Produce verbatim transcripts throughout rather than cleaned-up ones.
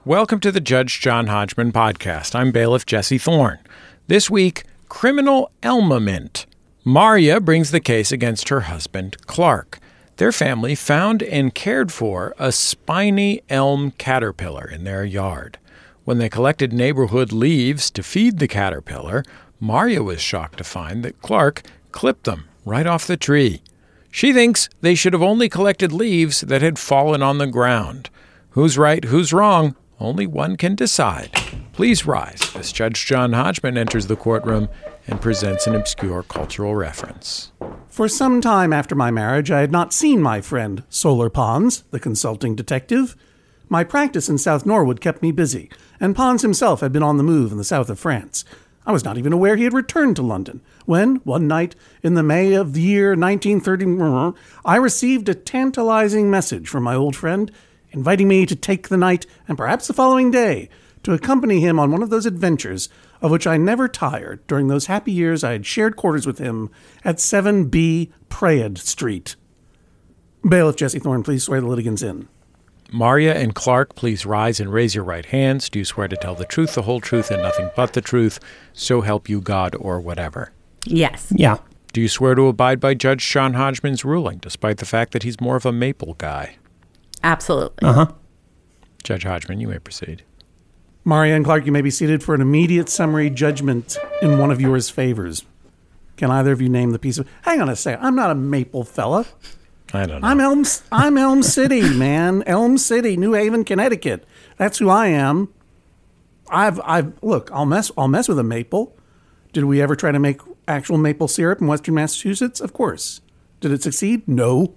Welcome to the Judge John Hodgman podcast. I'm bailiff Jesse Thorne. This week, criminal elmament. Maria brings the case against her husband, Clark. Their family found and cared for a spiny elm caterpillar in their yard. When they collected neighborhood leaves to feed the caterpillar, Maria was shocked to find that Clark clipped them right off the tree. She thinks they should have only collected leaves that had fallen on the ground. Who's right, who's wrong? Only one can decide. Please rise as Judge John Hodgman enters the courtroom and presents an obscure cultural reference. For some time after my marriage, I had not seen my friend Solar Pons, the consulting detective. My practice in South Norwood kept me busy, and Pons himself had been on the move in the south of France. I was not even aware he had returned to London, when, one night in the May of the year nineteen thirty, I received a tantalizing message from my old friend, inviting me to take the night, and perhaps the following day, to accompany him on one of those adventures of which I never tired during those happy years I had shared quarters with him at seven B Prayed Street. Bailiff Jesse Thorne, please swear the litigants in. Maria and Clark, please rise and raise your right hands. Do you swear to tell the truth, the whole truth, and nothing but the truth, so help you God or whatever? Yes. Yeah. Do you swear to abide by Judge John Hodgman's ruling, despite the fact that he's more of a maple guy? Absolutely. Uh-huh. Judge Hodgman, you may proceed. Maria and Clark, you may be seated for an immediate summary judgment in one of yours favors. Can either of you name the piece of... Hang on a second. I'm not a maple fella. I don't know. I'm Elm, I'm Elm City, man. Elm City, New Haven, Connecticut. That's who I am. I've, I've, look, I'll mess, I'll mess with a maple. Did we ever try to make actual maple syrup in Western Massachusetts? Of course. Did it succeed? No.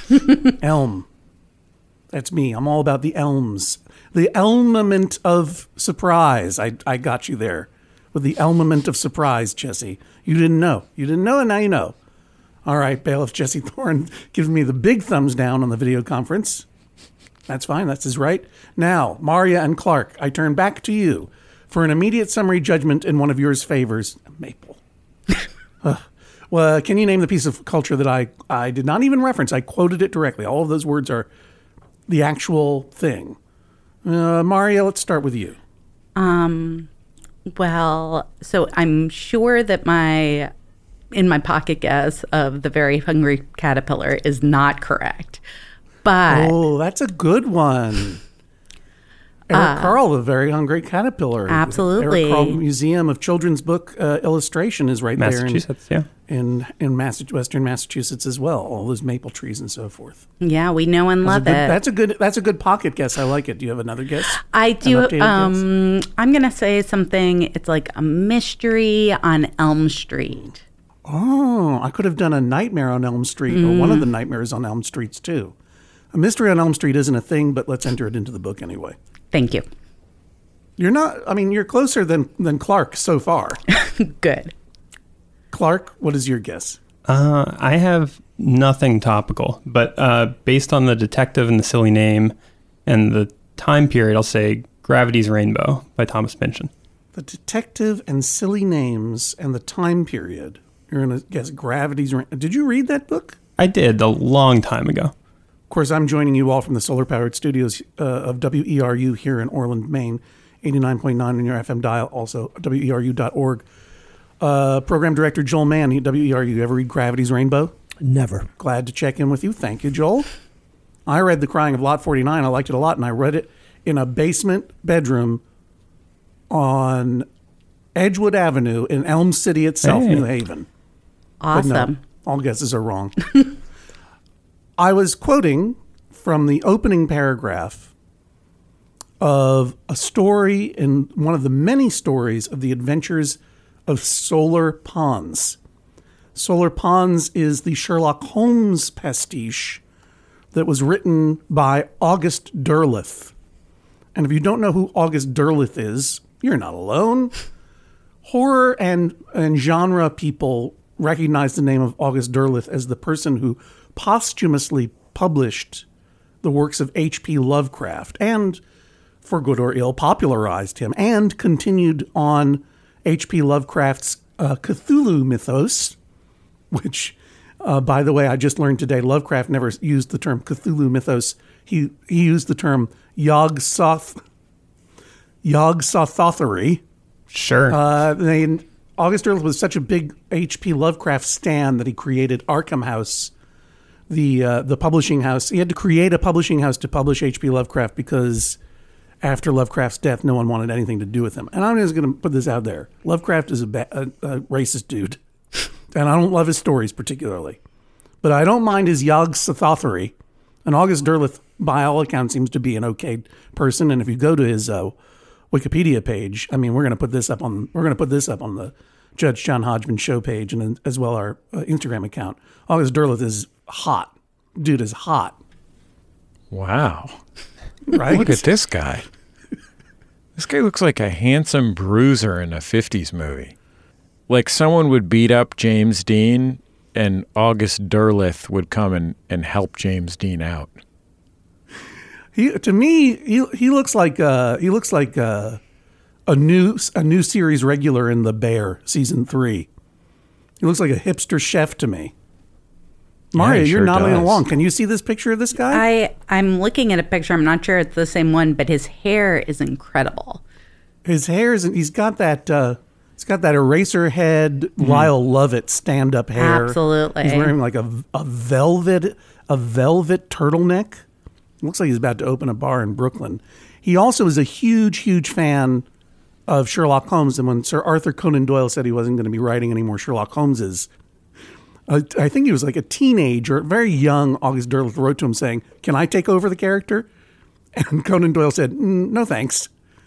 Elm. That's me. I'm all about the elms. The elmament of surprise. I, I got you there with the elmament of surprise, Jesse. You didn't know. You didn't know, and now you know. All right, Bailiff Jesse Thorne gives me the big thumbs down on the video conference. That's fine. That's his right. Now, Maria and Clark, I turn back to you for an immediate summary judgment in one of yours favors. Maple. uh, well, can you name the piece of culture that I, I did not even reference? I quoted it directly. All of those words are the actual thing. Uh, Maria, let's start with you. Um, well, so I'm sure that my, in my pocket guess of the very hungry caterpillar is not correct. But oh, that's a good one. Eric uh, Carle, the very hungry caterpillar. Absolutely. Eric Carle Museum of Children's Book uh, Illustration is right Massachusetts, there. Massachusetts, yeah. In, in Mass- Western Massachusetts as well. All those maple trees and so forth. Yeah, we know and love good, it. That's a good That's a good pocket guess. I like it. Do you have another guess? I do. Um, I'm going to say something. It's like a mystery on Elm Street. Oh, I could have done a nightmare on Elm Street, mm. or one of the nightmares on Elm Streets, too. A mystery on Elm Street isn't a thing, but let's enter it into the book anyway. Thank you. You're not, I mean, you're closer than, than Clark so far. Good. Clark, what is your guess? Uh, I have nothing topical, but uh, based on the detective and the silly name and the time period, I'll say Gravity's Rainbow by Thomas Pynchon. The detective and silly names and the time period. You're going to guess Gravity's Rainbow. Did you read that book? I did a long time ago. Of course, I'm joining you all from the solar-powered studios uh, of W E R U here in Orland, Maine, eighty-nine point nine on your F M dial, also W E R U dot org. Uh, Program Director Joel Mann, W E R U. You ever read Gravity's Rainbow? Never. Glad to check in with you. Thank you, Joel. I read The Crying of Lot forty-nine. I liked it a lot, and I read it in a basement bedroom on Edgewood Avenue in Elm City itself, hey. New Haven. Awesome. But no, all guesses are wrong. I was quoting from the opening paragraph of a story in one of the many stories of the adventures of Solar Pons. Solar Pons is the Sherlock Holmes pastiche that was written by August Derleth. And if you don't know who August Derleth is, you're not alone. Horror and, and genre people recognize the name of August Derleth as the person who posthumously published the works of H P Lovecraft and, for good or ill, popularized him and continued on H P Lovecraft's uh, Cthulhu mythos, which, uh, by the way, I just learned today, Lovecraft never used the term Cthulhu mythos. He he used the term Yog-Sothoth Yog Sothothery. Sure. Uh, they, August Derleth was such a big H P Lovecraft stan that he created Arkham House, the uh, the publishing house. He had to create a publishing house to publish H P Lovecraft because after Lovecraft's death, no one wanted anything to do with him. And I'm just going to put this out there. Lovecraft is a, ba- a, a racist dude, and I don't love his stories particularly. But I don't mind his Yog Sothothery. And August Derleth, by all accounts, seems to be an okay person. And if you go to his uh, Wikipedia page, I mean, we're going to put this up on we're going to put this up on the Judge John Hodgman show page and as well our uh, Instagram account. August Derleth is hot. Dude is hot. Wow. Right? Look at this guy. This guy looks like a handsome bruiser in a fifties movie. Like someone would beat up James Dean and August Derleth would come and, and help James Dean out. He to me he he looks like uh, he looks like uh, a new a new series regular in The Bear season three. He looks like a hipster chef to me. Maria, Yeah, he you're sure nodding does. along. Can you see this picture of this guy? I, I'm looking at a picture. I'm not sure it's the same one, but his hair is incredible. His hair is he's got that uh, he's got that eraser head Lyle Lovett stand up hair. Absolutely. He's wearing like a a velvet a velvet turtleneck. Looks like he's about to open a bar in Brooklyn. He also is a huge, huge fan of Sherlock Holmes. And when Sir Arthur Conan Doyle said he wasn't going to be writing any more Sherlock Holmeses, uh, I think he was like a teenager, very young. August Derleth wrote to him saying, "Can I take over the character?" And Conan Doyle said, mm, "No, thanks."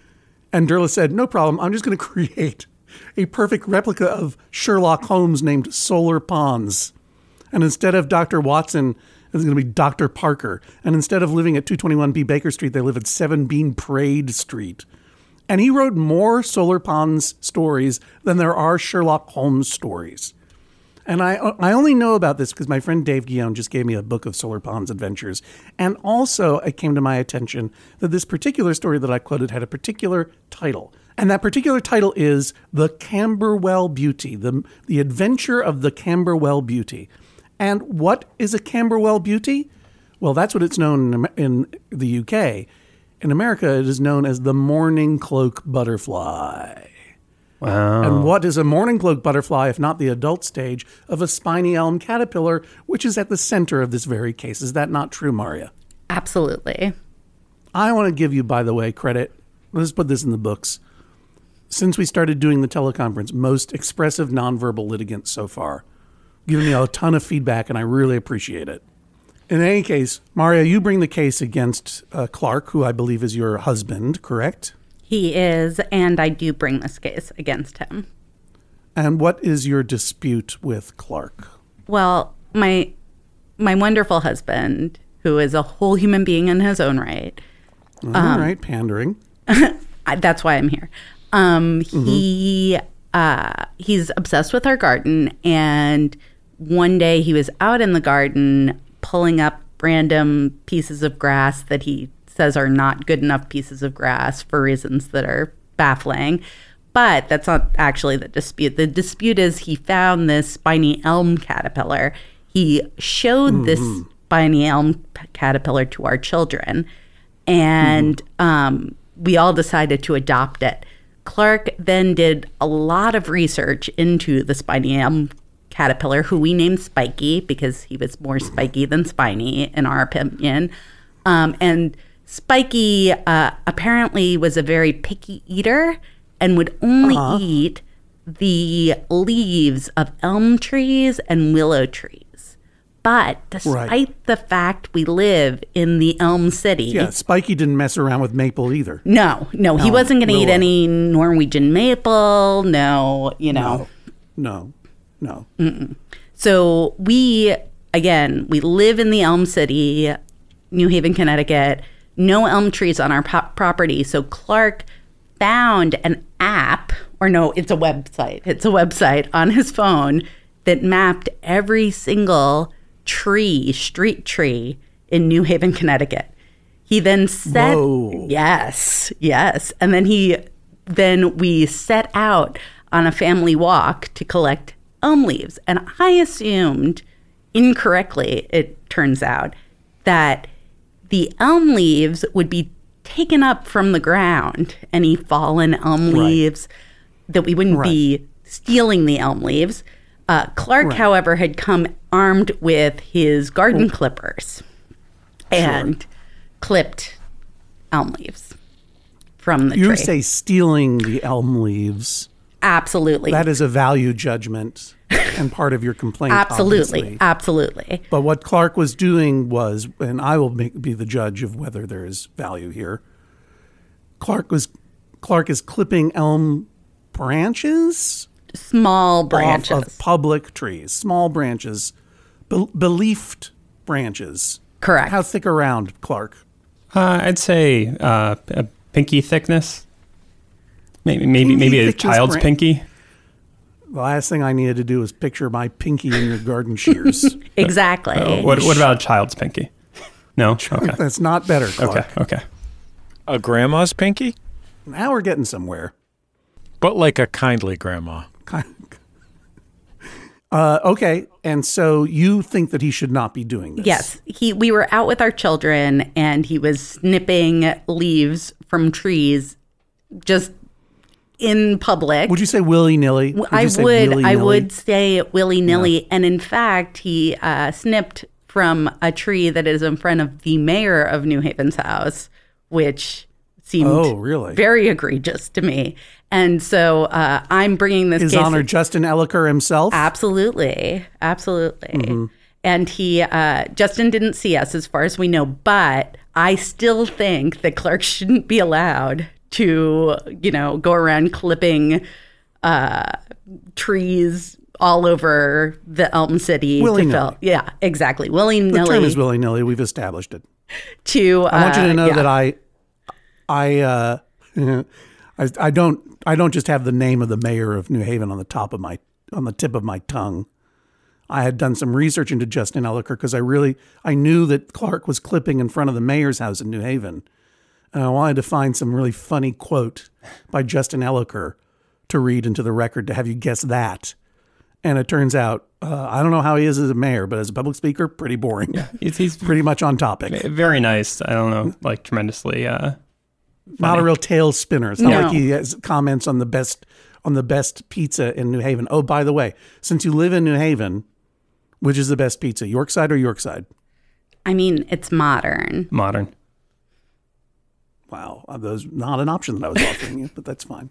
And Derleth said, "No problem. I'm just going to create a perfect replica of Sherlock Holmes named Solar Pons. And instead of Doctor Watson, it's going to be Doctor Parker. And instead of living at two twenty-one B Baker Street, they live at seven Bean Parade Street." And he wrote more Solar Pons stories than there are Sherlock Holmes stories. And I I only know about this because my friend Dave Guillaume just gave me a book of Solar Pons adventures. And also it came to my attention that this particular story that I quoted had a particular title. And that particular title is The Camberwell Beauty, the, the Adventure of the Camberwell Beauty. And what is a Camberwell Beauty? Well, that's what it's known in, in the U K. In America, it is known as the Morning Cloak Butterfly. Wow. And what is a morning cloak butterfly if not the adult stage of a spiny elm caterpillar, which is at the center of this very case? Is that not true, Maria? Absolutely. I want to give you, by the way, credit. Let's put this in the books. Since we started doing the teleconference, most expressive nonverbal litigant so far. Giving me a ton of feedback, and I really appreciate it. In any case, Maria, you bring the case against uh, Clark, who I believe is your husband, correct? He is, and I do bring this case against him. And what is your dispute with Clark? Well, my my wonderful husband, who is a whole human being in his own right. All Um, right, pandering. I, that's why I'm here. Um, he uh, he's obsessed with our garden, and one day he was out in the garden pulling up random pieces of grass that he says are not good enough pieces of grass for reasons that are baffling. But that's not actually the dispute. The dispute is he found this spiny elm caterpillar. He showed mm-hmm. this spiny elm caterpillar to our children, and mm-hmm. um, we all decided to adopt it. Clark then did a lot of research into the spiny elm caterpillar, who we named Spiky because he was more spiky than spiny, in our opinion. Um, and Spiky uh, apparently was a very picky eater and would only uh-huh. eat the leaves of elm trees and willow trees. But despite right. the fact we live in the Elm City... Yeah, Spiky didn't mess around with maple either. No, no, he elm, wasn't going to eat willow. any Norwegian maple, no, you know. No, no, no. Mm-mm. So we, again, we live in the Elm City, New Haven, Connecticut. No elm trees on our po- property. So Clark found an app, or no, it's a website. It's a website on his phone that mapped every single tree, street tree in New Haven, Connecticut. He then set, Whoa. yes, yes. And then he, then we set out on a family walk to collect elm leaves. And I assumed, incorrectly, it turns out, that the elm leaves would be taken up from the ground any fallen elm Right. leaves, that we wouldn't Right. be stealing the elm leaves. Uh, Clark, Right. however, had come armed with his garden clippers and clipped elm leaves from the You tree. say stealing the elm leaves. Absolutely. That is a value judgment and part of your complaint. absolutely. obviously. Absolutely. But what Clark was doing was, and I will make, be the judge of whether there is value here. Clark was Clark is clipping elm branches Small branches. off of public trees, small branches, be- beleafed branches. Correct. How thick around, Clark? Uh, I'd say uh, a pinky thickness. Maybe maybe Pinky maybe a thickness child's bran- pinky. The last thing I needed to do was picture my pinky in your garden shears. exactly. Uh, what what about a child's pinky? No. Okay. That's not better, Clark. Okay. Okay. A grandma's pinky? Now we're getting somewhere. But like a kindly grandma. Uh, okay, and so you think that he should not be doing this? Yes, he. We were out with our children, and he was snipping leaves from trees, just in public. Would you say willy nilly? I would. I would say willy nilly, and in fact, he uh, snipped from a tree that is in front of the mayor of New Haven's house, which seemed Oh, really? very egregious to me. And so uh, I'm bringing this His case. Honor Justin Elliker himself. Absolutely. Absolutely. Mm-hmm. And he, uh, Justin didn't see us as far as we know, but I still think that Clark shouldn't be allowed to, you know, go around clipping uh, trees all over the Elm City. Willy-nilly. To fill, yeah, exactly. Willy The term nilly. is willy nilly. We've established it. To, uh, I want you to know yeah. that I, I, uh, I, I don't, I don't just have the name of the mayor of New Haven on the top of my, on the tip of my tongue. I had done some research into Justin Elliker because I really, I knew that Clark was clipping in front of the mayor's house in New Haven, and I wanted to find some really funny quote by Justin Elliker to read into the record to have you guess that. And it turns out, uh, I don't know how he is as a mayor, but as a public speaker, pretty boring. Yeah, He's, he's pretty much on topic. very nice. I don't know, like tremendously. Uh, Not a real tail spinner. It's not No. like he has comments on the best on the best pizza in New Haven. Oh, by the way, since you live in New Haven, which is the best pizza, Yorkside or Yorkside? I mean, it's modern. modern. Wow, uh, those not an option that I was offering you, but that's fine.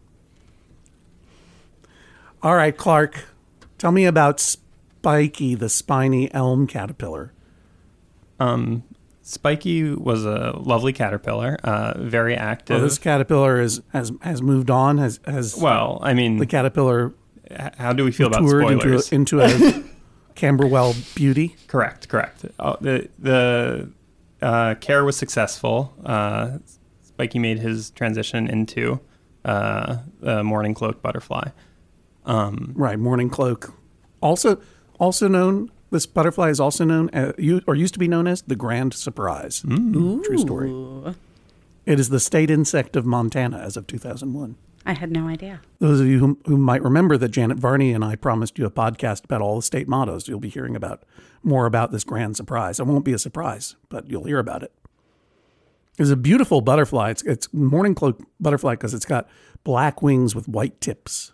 All right, Clark, tell me about Spiky, the spiny elm caterpillar. Um, Spiky was a lovely caterpillar, uh, very active. Oh, this caterpillar is, has has moved on. Has has well, I mean, the caterpillar h- how do we feel about toured into spoilers? a, into a Camberwell beauty? Correct, correct. Uh, the the uh, care was successful. Uh, Spiky made his transition into uh, the morning cloak butterfly. Um, Right, morning cloak. Also, also known. This butterfly is also known as, you or used to be known as the Grand Surprise. True story. It is the state insect of Montana as of two thousand one. I had no idea. Those of you who, who might remember that Janet Varney and I promised you a podcast about all the state mottos, you'll be hearing about more about this Grand Surprise. It won't be a surprise, but you'll hear about it. It's a beautiful butterfly. It's it's morning cloak butterfly because it's got black wings with white tips.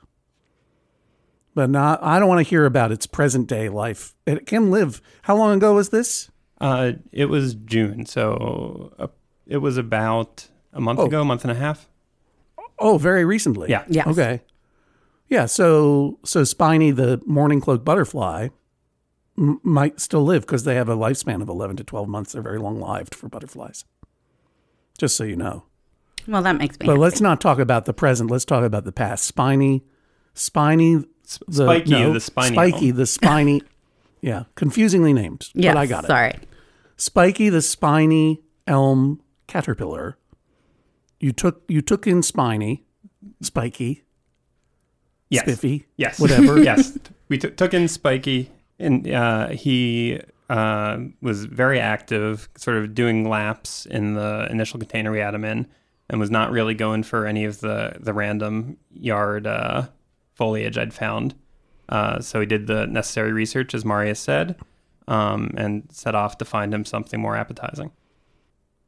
But not, I don't want to hear about its present day life. It can live. How long ago was this? uh, it was June, so uh, it was about a month Oh. ago, a month and a half. Oh, very recently. Yeah. Yes. Okay. Yeah. So so Spiny, the morning cloak butterfly, m- might still live because they have a lifespan of eleven to twelve months. They're very long lived for butterflies. Just so you know. Well, that makes me But happy. let's not talk about the present. Let's talk about the past. Spiny, Spiny, the, Spiky, no, the spiny Spiky, elm. the spiny. Yeah, confusingly named, Yes, but I got it. sorry. Spiky, the spiny elm caterpillar. You took you took in Spiny, Spiky, Yes. Spiffy, Yes. whatever. Yes. We t- took in Spiky, and uh, he uh, was very active, sort of doing laps in the initial container we had him in, and was not really going for any of the, the random yard uh, foliage I'd found. Uh, so he did the necessary research, as Maria said, um, and set off to find him something more appetizing.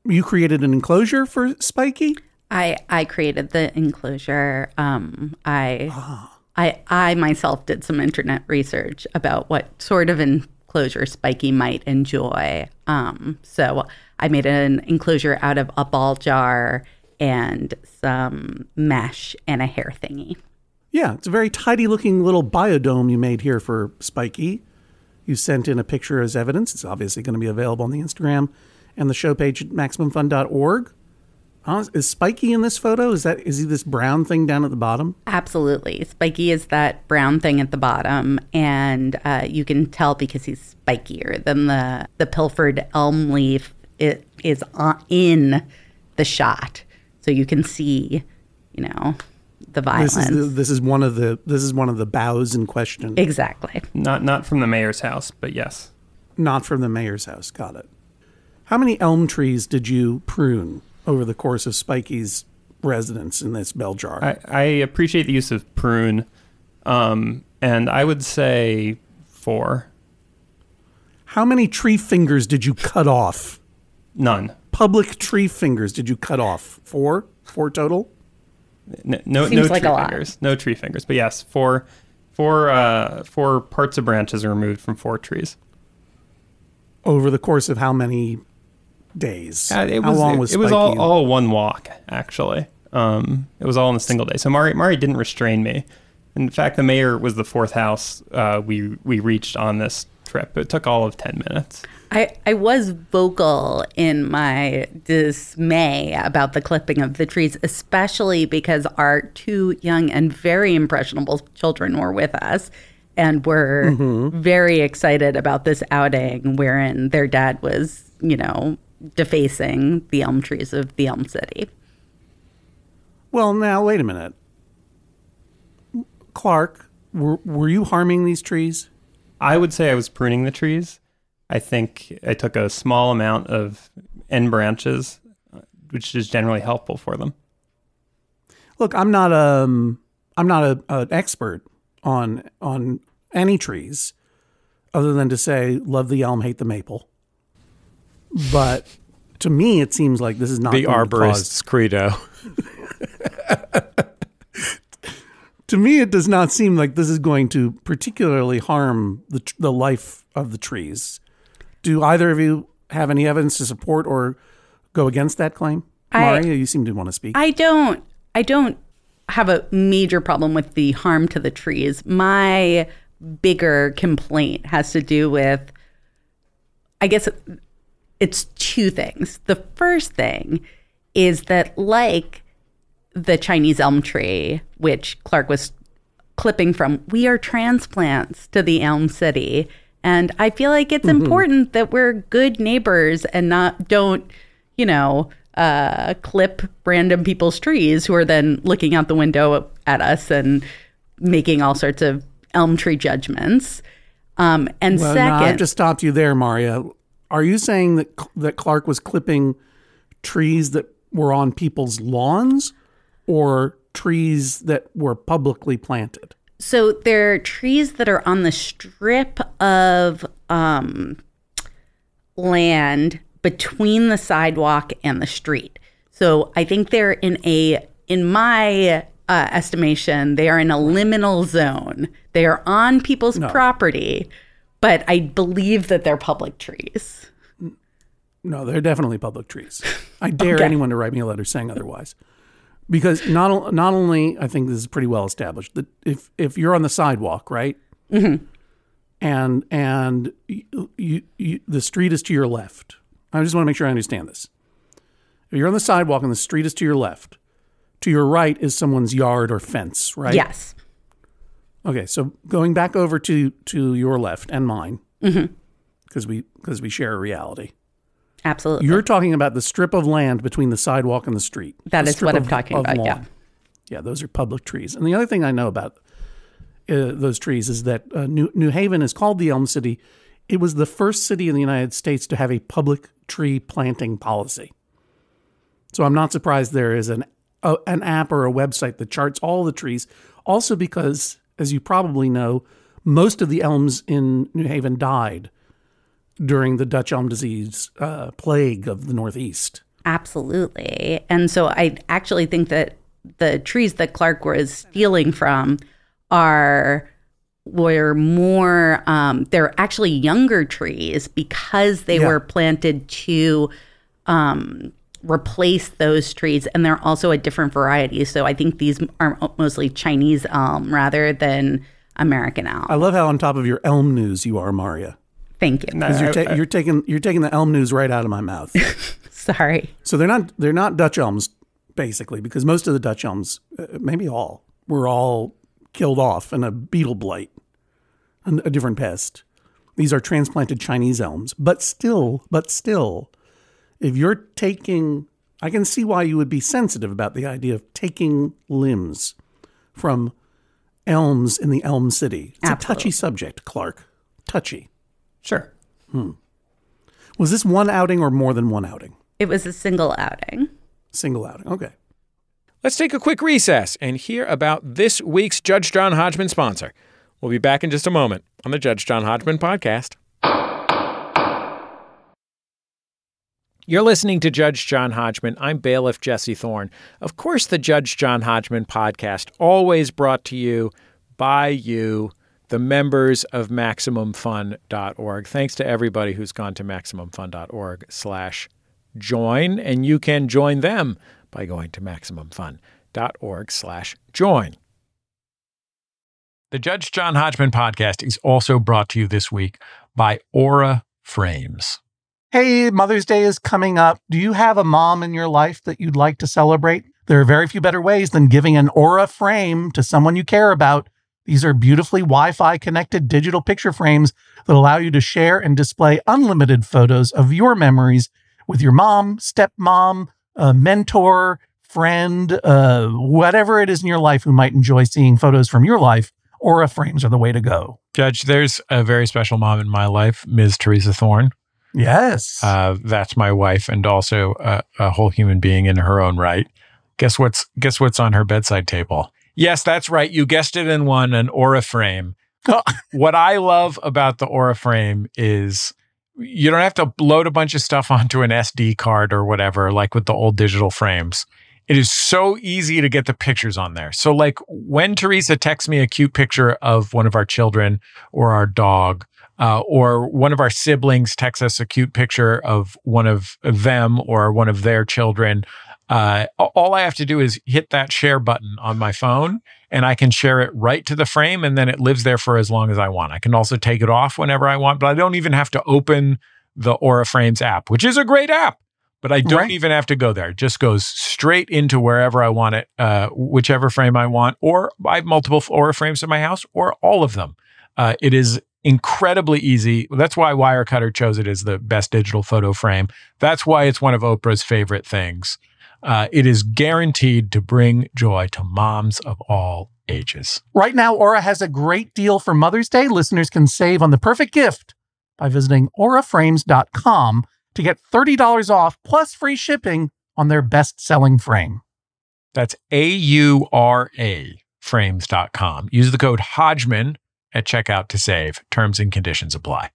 you created an enclosure for Spiky? I I created the enclosure. Um, I I I myself did some internet research about what sort of enclosure Spiky might enjoy. Um, so I made an enclosure out of a ball jar and some mesh and a hair thingy. Yeah, it's a very tidy-looking little biodome you made here for Spiky. You sent in a picture as evidence. It's obviously going to be available on the Instagram and the show page at maximum fun dot org. Uh, is Spiky in this photo? Is that is he this brown thing down at the bottom? Absolutely. Spiky is that brown thing at the bottom, and uh, you can tell because he's spikier than the, the pilfered elm leaf. It is on, in the shot, so you can see, you know, the violence. This is the, this is one of the this is one of the boughs in question. Exactly. Not not from the mayor's house, but yes. Not from the mayor's house. Got it. How many elm trees did you prune over the course of Spiky's residence in this bell jar? I, I appreciate the use of prune, um, and I would say four. How many tree fingers did you cut off? None. Public tree fingers did you cut off? Four? Four total? No, no, Seems no like tree a lot. fingers. No tree fingers. But yes, four, four, uh, four parts of branches are removed from four trees. Over the course of how many days? Uh, it how was, long it, was it was Spiky? all, all one walk, actually. Um, it was all in a single day. So Mari, Mari didn't restrain me. In fact, the mayor was the fourth house uh, we we reached on this trip. It took all of ten minutes. I, I was vocal in my dismay about the clipping of the trees, especially because our two young and very impressionable children were with us and were mm-hmm. very excited about this outing wherein their dad was, you know, defacing the elm trees of the Elm City. Well, now, wait a minute. Clark, were, were you harming these trees? I would say I was pruning the trees. I think I took a small amount of end branches, which is generally helpful for them. Look, I'm not um I'm not a, an expert on on any trees, other than to say love the elm, hate the maple. But to me, it seems like this is not The going to arborist's cause... credo. To me, it does not seem like this is going to particularly harm the the life of the trees. Do either of you have any evidence to support or go against that claim? I, Maria, you seem to want to speak. I don't. I don't have a major problem with the harm to the trees. My bigger complaint has to do with, I guess it's two things. The first thing is that, like the Chinese elm tree, which Clark was clipping from, we are transplants to the Elm City. And I feel like it's mm-hmm. important that we're good neighbors and not don't, you know, uh, clip random people's trees who are then looking out the window at us and making all sorts of elm tree judgments. Um, and well, second, no, I've just stopped you there, Maria. Are you saying that that Clark was clipping trees that were on people's lawns, or trees that were publicly planted? So there are trees that are on the strip of um, land between the sidewalk and the street. So I think they're in a, in my uh, estimation, they are in a liminal zone. They are on people's no. property, but I believe that they're public trees. No, they're definitely public trees. I dare Okay. anyone to write me a letter saying otherwise. Because not not only, I think this is pretty well established, that if, if you're on the sidewalk, right, Mm-hmm. and and you, you, you, the street is to your left. I just want to make sure I understand this. If you're on the sidewalk and the street is to your left, to your right is someone's yard or fence, right? Yes. Okay, so going back over to, to your left and mine, because Mm-hmm. we because we share a reality. Absolutely. You're talking about the strip of land between the sidewalk and the street. That The is strip what I'm of- talking of about, yeah. lawn. Yeah, those are public trees. And the other thing I know about uh, those trees is that uh, New, New Haven is called the Elm City. It was the first city in the United States to have a public tree planting policy. So I'm not surprised there is an a, an app or a website that charts all the trees. Also because, as you probably know, most of the elms in New Haven died during the Dutch elm disease uh, plague of the Northeast. Absolutely. And so I actually think that the trees that Clark was stealing from are were more, um, they're actually younger trees because they Yeah. were planted to um, replace those trees. And they're also a different variety. So I think these are mostly Chinese elm rather than American elm. I love how on top of your elm news you are, Maria. Thank you. No, Because you're, I- ta- I- you're taking you're taking the elm news right out of my mouth. Sorry. So they're not they're not Dutch elms basically, because most of the Dutch elms, uh, maybe all, were all killed off in a beetle blight, a, a different pest. These are transplanted Chinese elms, but still, but still, if you're taking, I can see why you would be sensitive about the idea of taking limbs from elms in the Elm City. It's Absolutely. a touchy subject, Clark. Touchy. Sure. Was this one outing or more than one outing? It was a single outing. Single outing. Okay. Let's take a quick recess and hear about this week's Judge John Hodgman sponsor. We'll be back in just a moment on the Judge John Hodgman podcast. You're listening to Judge John Hodgman. I'm bailiff Jesse Thorne. Of course, the Judge John Hodgman podcast, always brought to you by you, the members of Maximum Fun dot org. Thanks to everybody who's gone to Maximum Fun dot org slash join, and you can join them by going to Maximum Fun dot org slash join. The Judge John Hodgman podcast is also brought to you this week by Aura Frames. Hey, Mother's Day is coming up. Do you have a mom in your life that you'd like to celebrate? There are very few better ways than giving an Aura frame to someone you care about. These are beautifully Wi-Fi connected digital picture frames that allow you to share and display unlimited photos of your memories with your mom, stepmom, a mentor, friend, uh, whatever it is in your life who might enjoy seeing photos from your life. Aura frames are the way to go. Judge, there's a very special mom in my life, Miz Teresa Thorne. Yes. Uh, that's my wife, and also a, a whole human being in her own right. Guess what's guess what's on her bedside table? Yes, that's right. You guessed it in one, an Aura frame. What I love about the Aura frame is you don't have to load a bunch of stuff onto an S D card or whatever, like with the old digital frames. It is so easy to get the pictures on there. So like when Teresa texts me a cute picture of one of our children or our dog, uh, or one of our siblings texts us a cute picture of one of them or one of their children, uh, all I have to do is hit that share button on my phone and I can share it right to the frame, and then it lives there for as long as I want. I can also take it off whenever I want, but I don't even have to open the Aura Frames app, which is a great app. But I don't Right. even have to go there. It just goes straight into wherever I want it, uh, whichever frame I want, or I have multiple Aura frames in my house, or all of them. Uh, it is incredibly easy. That's why Wirecutter chose it as the best digital photo frame. That's why it's one of Oprah's favorite things. Uh, it is guaranteed to bring joy to moms of all ages. Right now, Aura has a great deal for Mother's Day. Listeners can save on the perfect gift by visiting aura frames dot com to get thirty dollars off plus free shipping on their best-selling frame. That's A U R A frames dot com. Use the code Hodgman at checkout to save. Terms and conditions apply.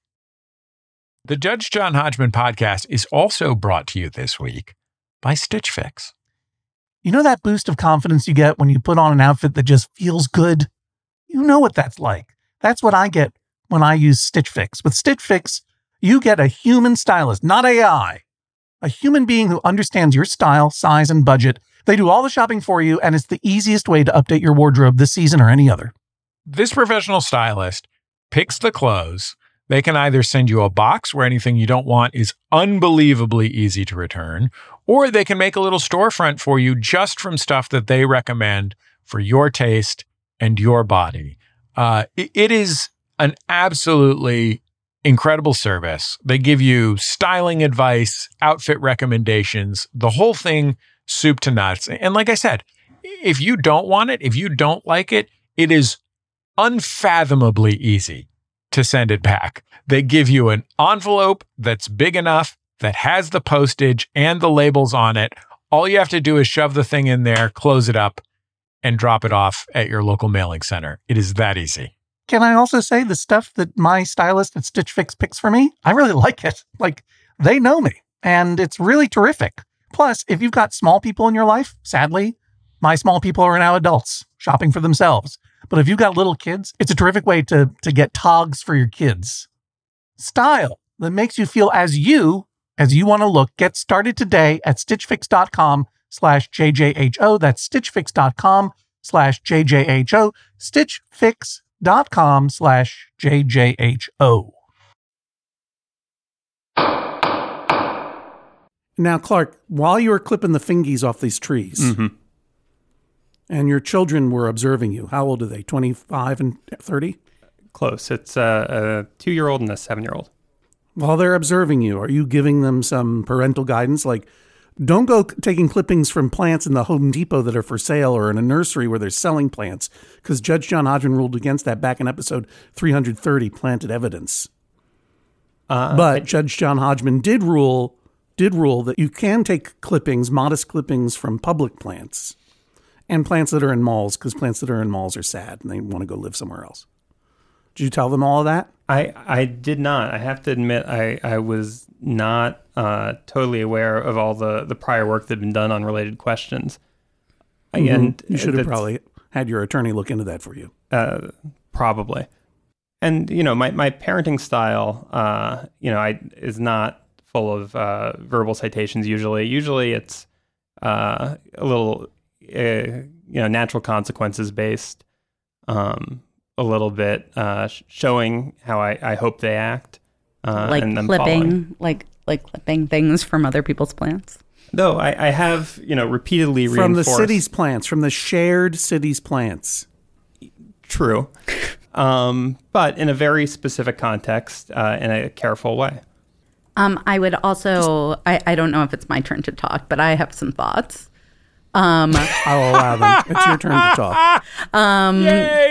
The Judge John Hodgman podcast is also brought to you this week by Stitch Fix. You know that boost of confidence you get when you put on an outfit that just feels good? You know what that's like. That's what I get when I use Stitch Fix. With Stitch Fix, you get a human stylist, not A I. A human being who understands your style, size, and budget. They do all the shopping for you, and it's the easiest way to update your wardrobe this season or any other. This professional stylist picks the clothes. They can either send you a box where anything you don't want is unbelievably easy to return, or they can make a little storefront for you just from stuff that they recommend for your taste and your body. Uh, it, it is an absolutely incredible service. They give you styling advice, outfit recommendations, the whole thing, soup to nuts. And like I said, if you don't want it, if you don't like it, it is unfathomably easy to send it back. They give you an envelope that's big enough, that has the postage and the labels on it. All you have to do is shove the thing in there, close it up, and drop it off at your local mailing center. It is that easy. Can I also say the stuff that my stylist at Stitch Fix picks for me? I really like it. Like, they know me, and it's really terrific. Plus, if you've got small people in your life, sadly, my small people are now adults shopping for themselves. But if you've got little kids, it's a terrific way to, to get togs for your kids. Style that makes you feel as you, as you want to look. Get started today at stitchfix.com slash JJHO. That's stitchfix.com slash JJHO. Stitchfix.com slash JJHO. Now, Clark, while you were clipping the fingies off these trees, Mm-hmm. and your children were observing you, how old are they, twenty-five and thirty? Close. It's a, a two-year-old and a seven-year-old. While they're observing you, are you giving them some parental guidance? Like, don't go c- taking clippings from plants in the Home Depot that are for sale or in a nursery where they're selling plants, because Judge John Hodgman ruled against that back in episode three hundred thirty, Planted Evidence. Uh, But Judge John Hodgman did rule did rule that you can take clippings, modest clippings from public plants and plants that are in malls, because plants that are in malls are sad and they want to go live somewhere else. Did you tell them all of that? I, I did not. I have to admit, I, I was not uh, totally aware of all the, the prior work that had been done on related questions. Mm-hmm. And you should have that's- probably had your attorney look into that for you. Uh, probably. And, you know, my, my parenting style, uh, you know, I is not full of uh, verbal citations usually. Usually it's uh, a little, uh, you know, natural consequences based, um, a little bit uh, sh- showing how I, I hope they act. Uh, like and them following. clipping, like like clipping things from other people's plants. Though I, I have, you know, repeatedly From the reinforced. city's plants, from the shared city's plants. True. Um, but in a very specific context, uh, in a careful way. Um, I would also, I, I don't know if it's my turn to talk, but I have some thoughts. Um, I'll allow them. It's your turn to talk. um, Yay!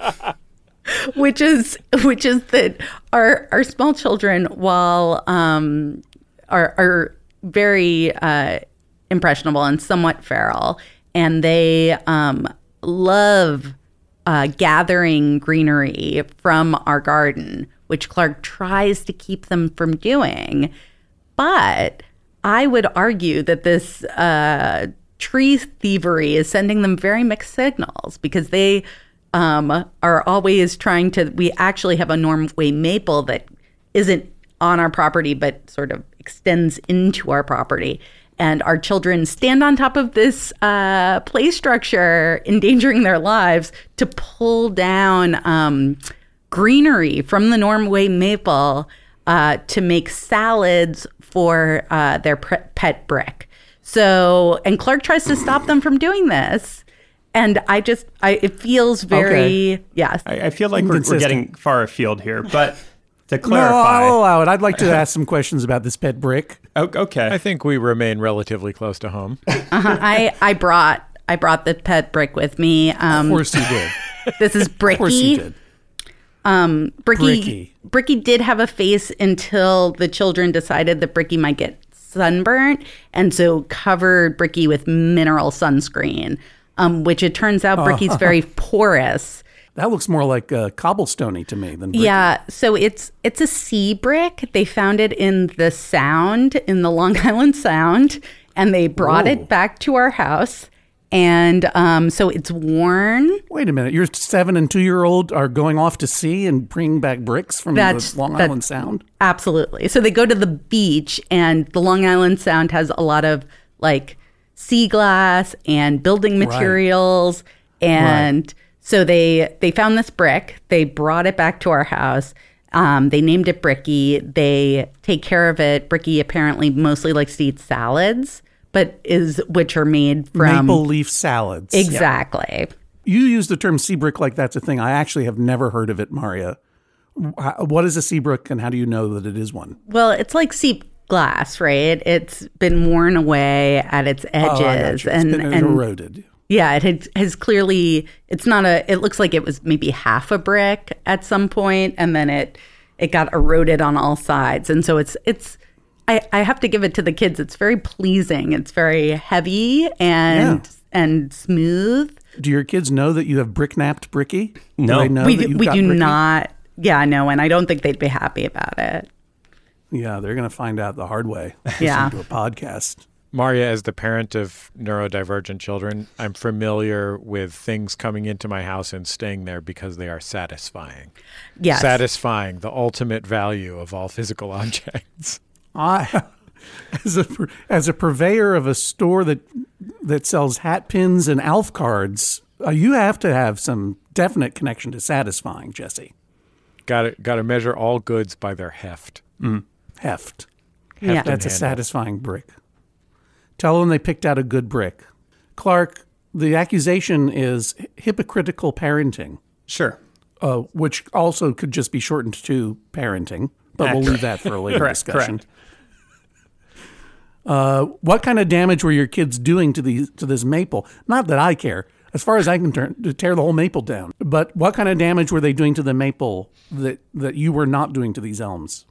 which is which is that our our small children, while um, are are very uh, impressionable and somewhat feral, and they um, love uh, gathering greenery from our garden, which Clark tries to keep them from doing. But I would argue that this uh, tree thievery is sending them very mixed signals, because they um, are always trying to. We actually have a Norway maple that isn't on our property, but sort of extends into our property. And our children stand on top of this uh, play structure, endangering their lives, to pull down um, greenery from the Norway maple uh, to make salads for uh, their pre- pet brick. So, and Clark tries to stop them from doing this. And I just, I it feels very, Okay. yes. I, I feel like we're, we're Inconsistent. getting far afield here, but to No, clarify. I'll allow it. I'd like to ask some questions about this pet brick. O- okay. I think we remain relatively close to home. Uh-huh. I, I brought, I brought the pet brick with me. Of Um, course you did. this is Of course you Bricky. did. Um, Bricky, Bricky. Bricky did have a face until the children decided that Bricky might get sunburnt, and so covered Bricky with mineral sunscreen, um, which it turns out Bricky's very porous. That looks more like uh, cobblestoney to me than bricky. Yeah, so it's it's a sea brick. They found it in the Sound, in the Long Island Sound, and they brought Whoa. it back to our house. And um, so it's worn. Wait a minute. Your seven and two-year-old are going off to sea and bringing back bricks from That's- the Long that- Island Sound? Absolutely. So they go to the beach, and the Long Island Sound has a lot of like sea glass and building materials. And Right. so they they found this brick. They brought it back to our house. Um, they named it Bricky. They take care of it. Bricky apparently mostly likes to eat salads, but is which are made from Maple leaf salads. exactly. You use the term sea brick like that's a thing. I actually have never heard of it, Maria. Wh- What is a sea brick, and how do you know that it is one? Well, it's like sea glass, right? It's been worn away at its Oh, I got edges, you. It's and been and eroded. yeah, it has, has clearly. It's not a. It looks like it was maybe half a brick at some point, and then it it got eroded on all sides, and so it's it's. I, I have to give it to the kids. It's very pleasing. It's very heavy and Yeah. and smooth. Do your kids know that you have brick-napped Bricky? Do No. they know we that do, you've we got do Bricky? not. Yeah, no, and I don't think they'd be happy about it. Yeah, they're going to find out the hard way. Yeah. Listen to a podcast. Maria, as the parent of neurodivergent children, I'm familiar with things coming into my house and staying there because they are satisfying. Yes. Satisfying, the ultimate value of all physical objects. I, as a as a purveyor of a store that that sells hat pins and Alf cards, uh, you have to have some definite connection to satisfying, Jesse. Got to got to measure all goods by their heft. Mm. Heft. Yeah. Heft and That's a handle. satisfying brick. Tell them they picked out a good brick. Clark, the accusation is hypocritical parenting, Sure. uh, which also could just be shortened to parenting, but we'll leave that for a later Correct, discussion. correct. Uh, what kind of damage were your kids doing to these to this maple? Not that I care. As far as I can turn, to tear the whole maple down. But what kind of damage were they doing to the maple that, that you were not doing to these elms?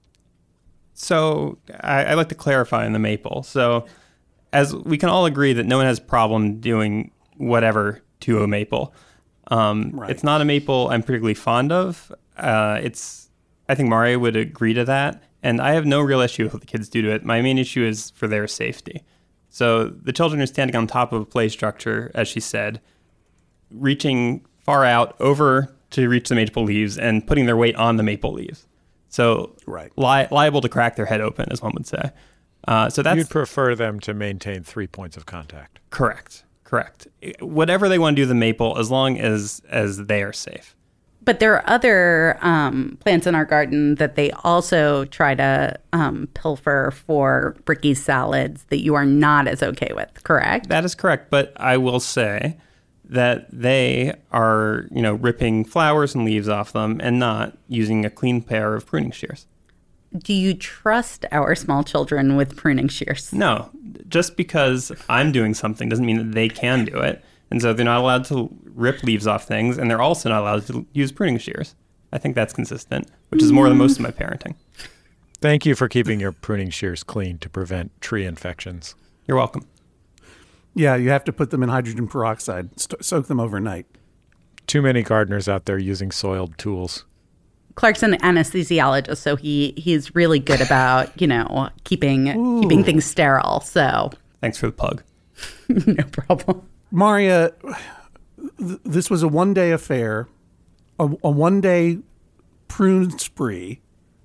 So I, I like to clarify in the maple. So as we can all agree that no one has a problem doing whatever to a maple. Um, Right. It's not a maple I'm particularly fond of. Uh, it's I think Mario would agree to that. And I have no real issue with what the kids do to it. My main issue is for their safety. So the children are standing on top of a play structure, as she said, reaching far out over to reach the maple leaves and putting their weight on the maple leaves. So Right. li- liable to crack their head open, as one would say. Uh, so that's You'd prefer them to maintain three points of contact. correct. Correct. Whatever they want to do to the maple, as long as as they are safe. But there are other um, plants in our garden that they also try to um, pilfer for Bricky's salads that you are not as okay with, correct? That is correct. But I will say that they are, you know, ripping flowers and leaves off them and not using a clean pair of pruning shears. Do you trust our small children with pruning shears? No, just because I'm doing something doesn't mean that they can do it. And so they're not allowed to rip leaves off things, and they're also not allowed to use pruning shears. I think that's consistent, which is more than most of my parenting. Thank you for keeping your pruning shears clean to prevent tree infections. You're welcome. Yeah, you have to put them in hydrogen peroxide, st- soak them overnight. Too many gardeners out there using soiled tools. Clark's an anesthesiologist, so he he's really good about, you know, keeping keeping things sterile. So Thanks for the plug. no problem. Maria, th- this was a one-day affair, a, a one-day prune spree.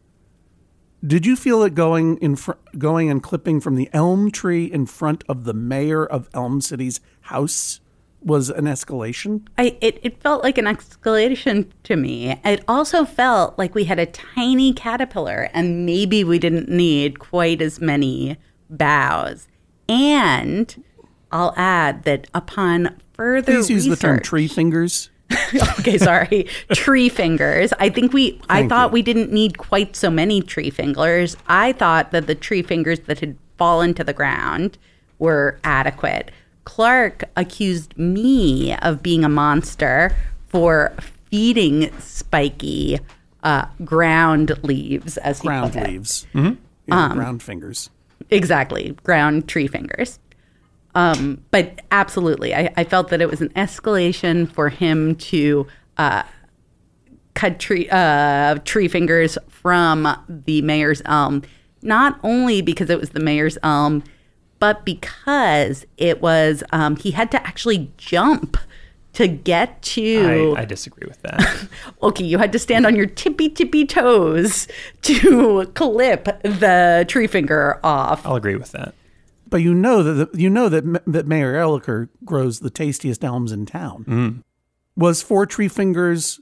Did you feel it going in fr- going and clipping from the elm tree in front of the mayor of Elm City's house was an escalation? I it, it felt like an escalation to me. It also felt like we had a tiny caterpillar and maybe we didn't need quite as many boughs. And I'll add that upon further Please use the term research- tree fingers. okay, sorry. Tree fingers. I think we, I Thank thought you. we didn't need quite so many tree fingers. I thought that the tree fingers that had fallen to the ground were adequate. Clark accused me of being a monster for feeding Spiky uh, ground leaves, as he Ground put it. leaves. Mm-hmm. Yeah, ground fingers. Exactly, ground tree fingers. Um, but absolutely, I, I felt that it was an escalation for him to uh, cut tree uh, tree fingers from the mayor's elm, not only because it was the mayor's elm, but because it was um, he had to actually jump to get to. I, I disagree with that. Okay, you had to stand on your tippy tippy toes to clip the tree finger off. I'll agree with that. But you know that the, you know that M- that Mayor Elliker grows the tastiest elms in town. Mm. Was four tree fingers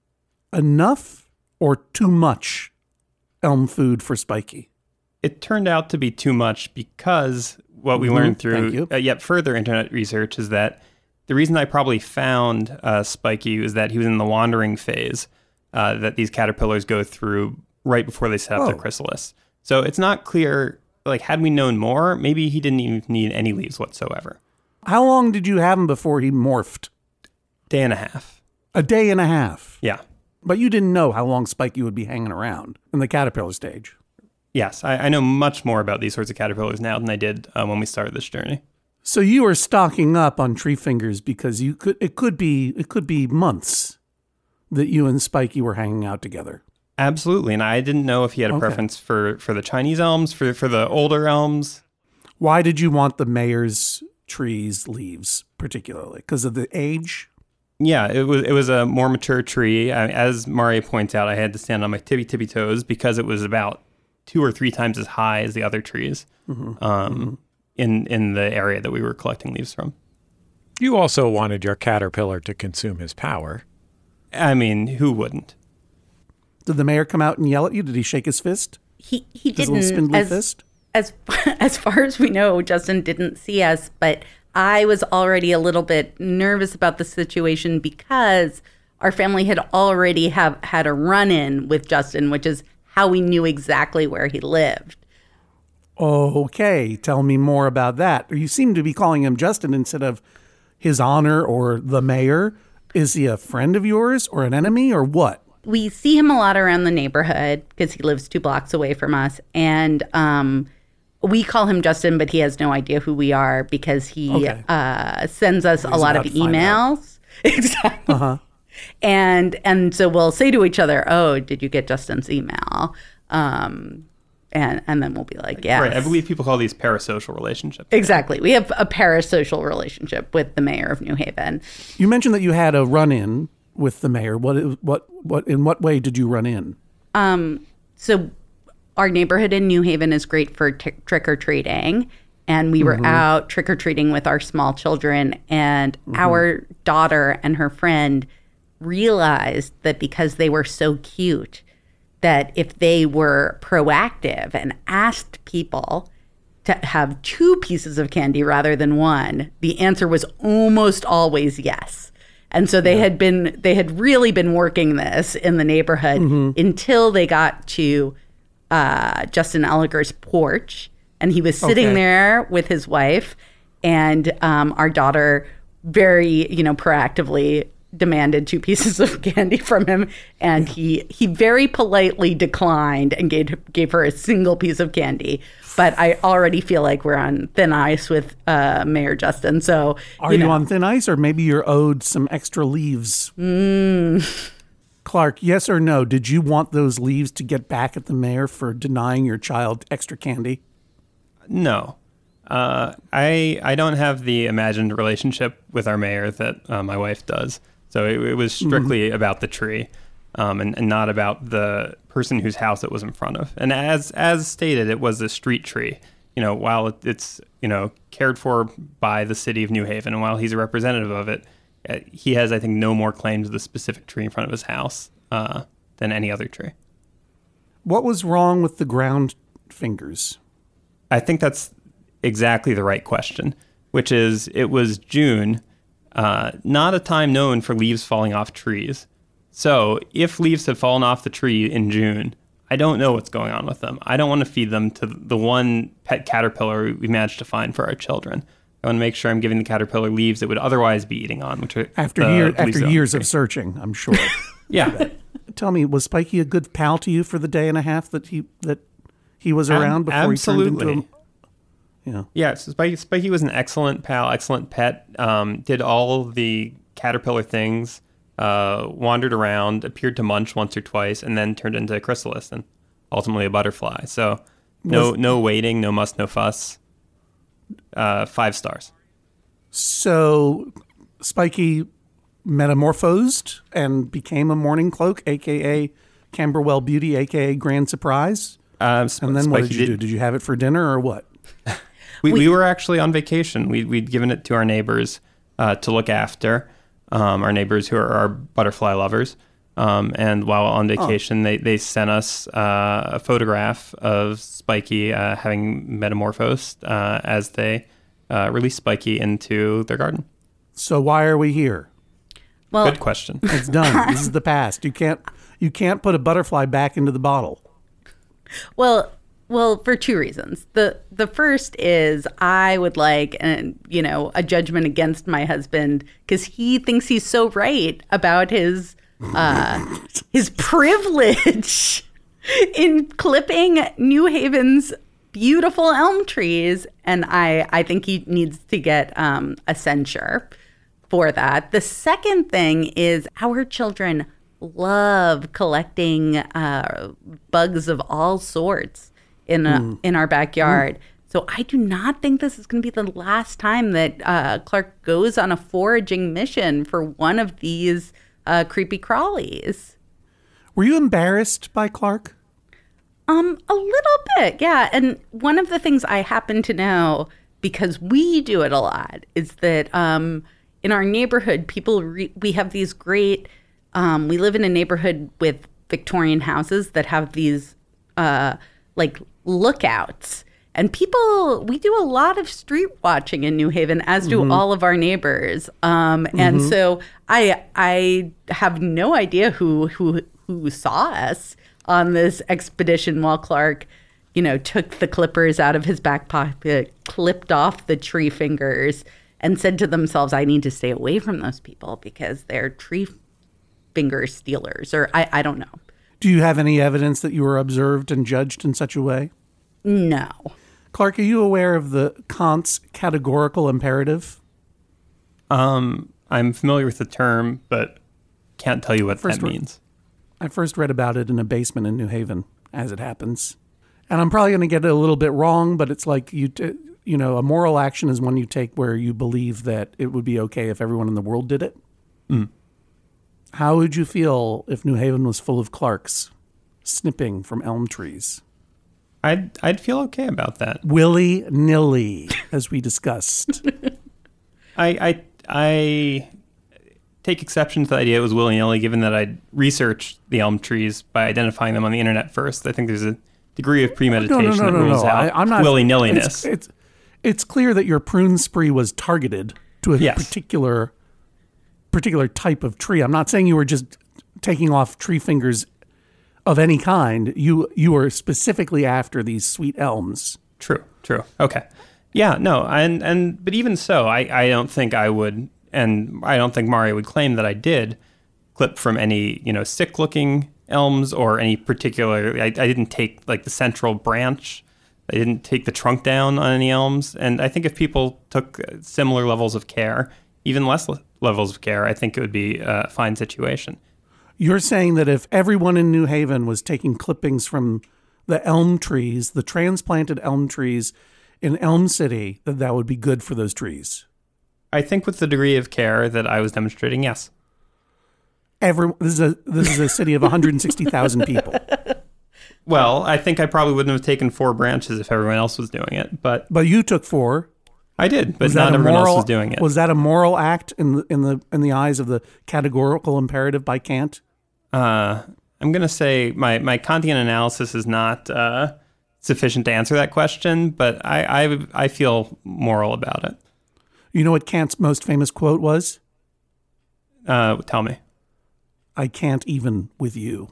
enough or too much elm food for Spiky? It turned out to be too much because what we Mhm. learned Thank you. through uh, yet further internet research is that the reason I probably found uh, Spiky was that he was in the wandering phase uh, that these caterpillars go through right before they set up their Oh. chrysalis. So it's not clear, like, had we known more, maybe he didn't even need any leaves whatsoever. How long did you have him before he morphed? Day and a half. A day and a half. Yeah. But you didn't know how long Spiky would be hanging around in the caterpillar stage. Yes, I, I know much more about these sorts of caterpillars now than I did uh, when we started this journey. So you were stocking up on tree fingers because you could it could be it could be months that you and Spiky were hanging out together. Absolutely, and I didn't know if he had a Okay. preference for, for the Chinese elms, for, for the older elms. Why did you want the mayor's tree's leaves particularly? Because of the age? Yeah, it was it was a more mature tree. I, as Maria points out, I had to stand on my tippy tippy toes because it was about two or three times as high as the other trees mm-hmm. Um, mm-hmm. in in the area that we were collecting leaves from. You also wanted your caterpillar to consume his power. I mean, who wouldn't? Did the mayor come out and yell at you? Did he shake his fist? He he his didn't. Little spindly as, fist? As as far as we know, Justin didn't see us, but I was already a little bit nervous about the situation because our family had already have had a run-in with Justin, which is how we knew exactly where he lived. Okay, tell me more about that. You seem to be calling him Justin instead of His Honor or the mayor. Is he a friend of yours or an enemy or what? We see him a lot around the neighborhood because he lives two blocks away from us. And um, we call him Justin, but he has no idea who we are because he okay. uh, sends us He's a lot of emails. Exactly. Uh-huh. And and so we'll say to each other, oh, did you get Justin's email? Um, and and then we'll be like, yes. Right. I believe people call these parasocial relationships. Exactly. We have a parasocial relationship with the mayor of New Haven. You mentioned that you had a run-in with the mayor. What what what in what way did you run in? Um, so our neighborhood in New Haven is great for t- trick-or-treating. And we were mm-hmm. out trick-or-treating with our small children. And mm-hmm. our daughter and her friend realized that because they were so cute, that if they were proactive and asked people to have two pieces of candy rather than one, the answer was almost always yes. And so they yeah. had been, they had really been working this in the neighborhood mm-hmm. until they got to uh, Justin Elliger's porch. And he was sitting okay. there with his wife, and um, our daughter very, you know, proactively demanded two pieces of candy from him, and he he very politely declined and gave gave her a single piece of candy. But I already feel like we're on thin ice with uh, Mayor Justin. So are you, you know. on thin ice, or maybe you're owed some extra leaves? Mm. Clark, yes or no? Did you want those leaves to get back at the mayor for denying your child extra candy? No. Uh, I I don't have the imagined relationship with our mayor that uh, my wife does. So it, it was strictly mm-hmm. about the tree um, and, and not about the person whose house it was in front of. And as as stated, it was a street tree. You know, while it, it's, you know, cared for by the city of New Haven, and while he's a representative of it, uh, he has, I think, no more claim to the specific tree in front of his house uh, than any other tree. What was wrong with the ground fingers? I think that's exactly the right question, which is it was June, uh, not a time known for leaves falling off trees. So if leaves have fallen off the tree in June, I don't know what's going on with them. I don't want to feed them to the one pet caterpillar we managed to find for our children. I want to make sure I'm giving the caterpillar leaves it would otherwise be eating on. Which are after, year, after years of searching, I'm sure. Yeah. Tell me, was Spiky a good pal to you for the day and a half that he that he was around before Absolutely. he turned into a... Yeah. Yeah, so Spiky, Spiky was an excellent pal, excellent pet. Um, did all the caterpillar things, uh, wandered around, appeared to munch once or twice, and then turned into a chrysalis and ultimately a butterfly. So no, was, no waiting, no muss, no fuss. Uh, five stars. So Spiky metamorphosed and became a morning cloak, a k a. Camberwell Beauty, a k a. Grand Surprise. Um, and then Spiky what did you did, do? Did you have it for dinner or what? we, we we were actually on vacation. We, we'd given it to our neighbors uh, to look after, um, our neighbors who are our butterfly lovers. Um, and while on vacation, oh. they, they sent us uh, a photograph of Spiky uh, having metamorphosed uh, as they uh, released Spiky into their garden. So why are we here? Well, good question. It's done. This is the past. You can't you can't put a butterfly back into the bottle. Well, well, for two reasons. The the first is I would like, and you know, a judgment against my husband because he thinks he's so right about his uh, his privilege in clipping New Haven's beautiful elm trees, and I I think he needs to get um, a censure for that. The second thing is our children love collecting uh, bugs of all sorts in a, mm. in our backyard. Mm. So I do not think this is going to be the last time that uh, Clark goes on a foraging mission for one of these uh, creepy crawlies. Were you embarrassed by Clark? Um, a little bit, yeah. And one of the things I happen to know, because we do it a lot, is that um, in our neighborhood, people re- we have these great. Um, we live in a neighborhood with Victorian houses that have these uh, like lookouts. And people, we do a lot of street watching in New Haven, as do mm-hmm. all of our neighbors. Um, mm-hmm. And so I I have no idea who who who saw us on this expedition while Clark, you know, took the clippers out of his back pocket, clipped off the tree fingers, and said to themselves, I need to stay away from those people because they're tree finger stealers, or I, I don't know. Do you have any evidence that you were observed and judged in such a way? No. Clark, are you aware of the Kant's categorical imperative? Um, I'm familiar with the term, but can't tell you what first that means. Re- I first read about it in a basement in New Haven, as it happens. And I'm probably going to get it a little bit wrong, but it's like, you t- you know, a moral action is one you take where you believe that it would be okay if everyone in the world did it. Mm. How would you feel if New Haven was full of Clarks snipping from elm trees? I'd I'd feel okay about that. Willy-nilly, as we discussed. I, I I take exception to the idea it was willy-nilly, given that I'd researched the elm trees by identifying them on the internet first. I think there's a degree of premeditation no, no, no, that no, rules no. out I, I'm not, willy-nilliness. It's, it's, it's clear that your prune spree was targeted to a yes. particular particular type of tree. I'm not saying you were just taking off tree fingers of any kind. You you were specifically after these sweet elms. True, true. Okay. Yeah, no, and and but even so, I, I don't think I would, and I don't think Mario would claim that I did clip from any, you know, sick-looking elms or any particular, I, I didn't take like the central branch. I didn't take the trunk down on any elms. And I think if people took similar levels of care, even less le- levels of care, I think it would be a fine situation. You're saying that if everyone in New Haven was taking clippings from the elm trees, the transplanted elm trees in Elm City, that that would be good for those trees? I think with the degree of care that I was demonstrating, yes. Every, this is a this is a city of one hundred sixty thousand people. Well, I think I probably wouldn't have taken four branches if everyone else was doing it, but but you took four. I did, but was not everyone moral, else was doing it. Was that a moral act in the in the in the eyes of the categorical imperative by Kant? Uh, I'm going to say my my Kantian analysis is not uh, sufficient to answer that question, but I, I I feel moral about it. You know what Kant's most famous quote was? Uh, tell me. I can't even with you.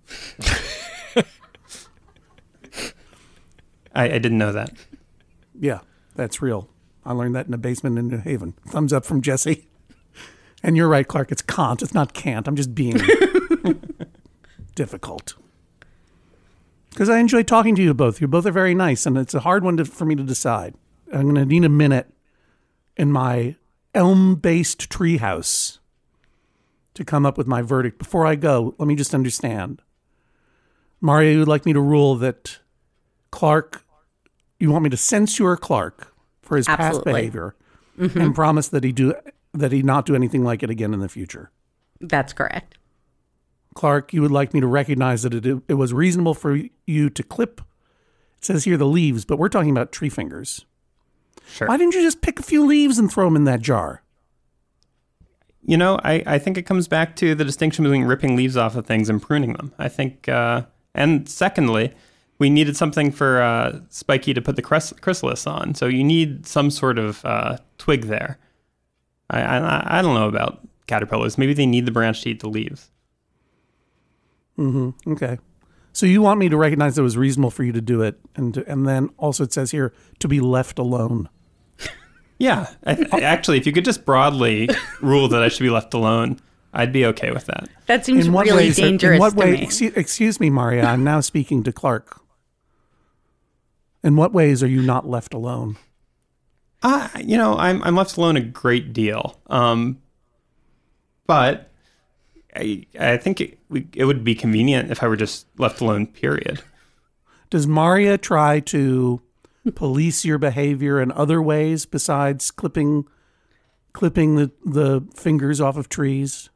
I, I didn't know that. Yeah, that's real. I learned that in a basement in New Haven. Thumbs up from Jesse. And you're right, Clark. It's Kant. It's not Kant. I'm just being difficult. Because I enjoy talking to you both. You both are very nice, and it's a hard one to, for me to decide. I'm going to need a minute in my elm-based treehouse to come up with my verdict. Before I go, let me just understand. Mario, you would like me to rule that Clark, you want me to censure Clark for his Absolutely. past behavior Mm-hmm. and promise that he do that he not do anything like it again in the future. That's correct. Clark, you would like me to recognize that it it was reasonable for you to clip, it says here, the leaves, but we're talking about tree fingers. Sure. Why didn't you just pick a few leaves and throw them in that jar? You know, I, I think it comes back to the distinction between ripping leaves off of things and pruning them. I think, uh, and secondly, we needed something for uh, Spiky to put the chrysa- chrysalis on. So you need some sort of uh, twig there. I, I I don't know about caterpillars. Maybe they need the branch to eat the leaves. Mm-hmm. Okay. So you want me to recognize that it was reasonable for you to do it, and to, and then also it says here to be left alone. Yeah. I th- actually, if you could just broadly rule that I should be left alone, I'd be okay with that. That seems In what really ways are- dangerous in what to way, me. Excuse, excuse me, Maria. I'm now speaking to Clark. In what ways are you not left alone? Uh, you know, I'm I'm left alone a great deal. Um, but I I think it, we, it would be convenient if I were just left alone, period. Does Maria try to police your behavior in other ways besides clipping clipping the, the fingers off of trees?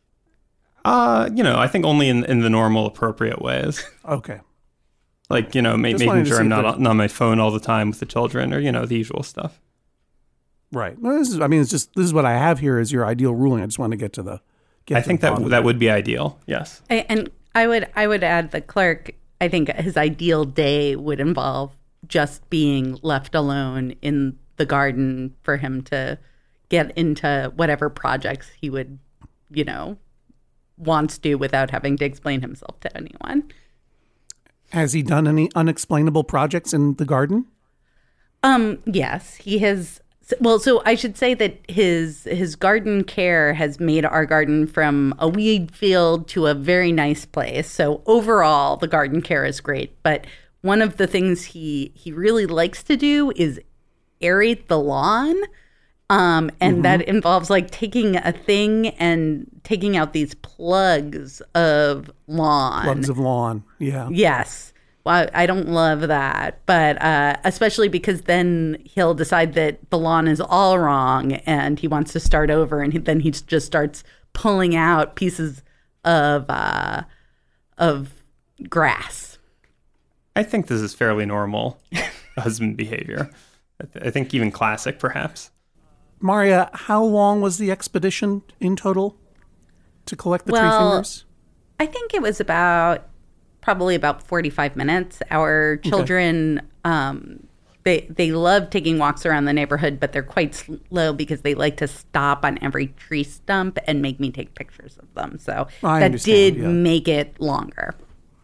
Uh, you know, I think only in, in the normal appropriate ways. Okay. Like, you know, ma- Just wanted making to sure see I'm if not there's- on, on my phone all the time with the children or, you know, the usual stuff. Right. Well, this is, I mean, it's just, this is what I have here is your ideal ruling. I just want to get to the, get I to think the that bottom of that it. would be ideal. Yes. I- And I would I would add the clerk, I think his ideal day would involve just being left alone in the garden for him to get into whatever projects he would, you know, wants to without having to explain himself to anyone. Has he done any unexplainable projects in the garden? Um, yes, he has. Well, so I should say that his his garden care has made our garden from a weed field to a very nice place. So overall, the garden care is great. But one of the things he he really likes to do is aerate the lawn. Um, and Mm-hmm. that involves like taking a thing and taking out these plugs of lawn. Plugs of lawn. Yeah. Yes. Well, I don't love that, but uh, especially because then he'll decide that the lawn is all wrong and he wants to start over, and he, then he just starts pulling out pieces of uh, of grass. I think this is fairly normal husband behavior. I, th- I think even classic, perhaps. Maria, how long was the expedition in total to collect the tree Well, fingers? I think it was about probably about forty-five minutes. Our children, um, they they love taking walks around the neighborhood, but they're quite slow because they like to stop on every tree stump and make me take pictures of them. So I that understand, did yeah. make it longer.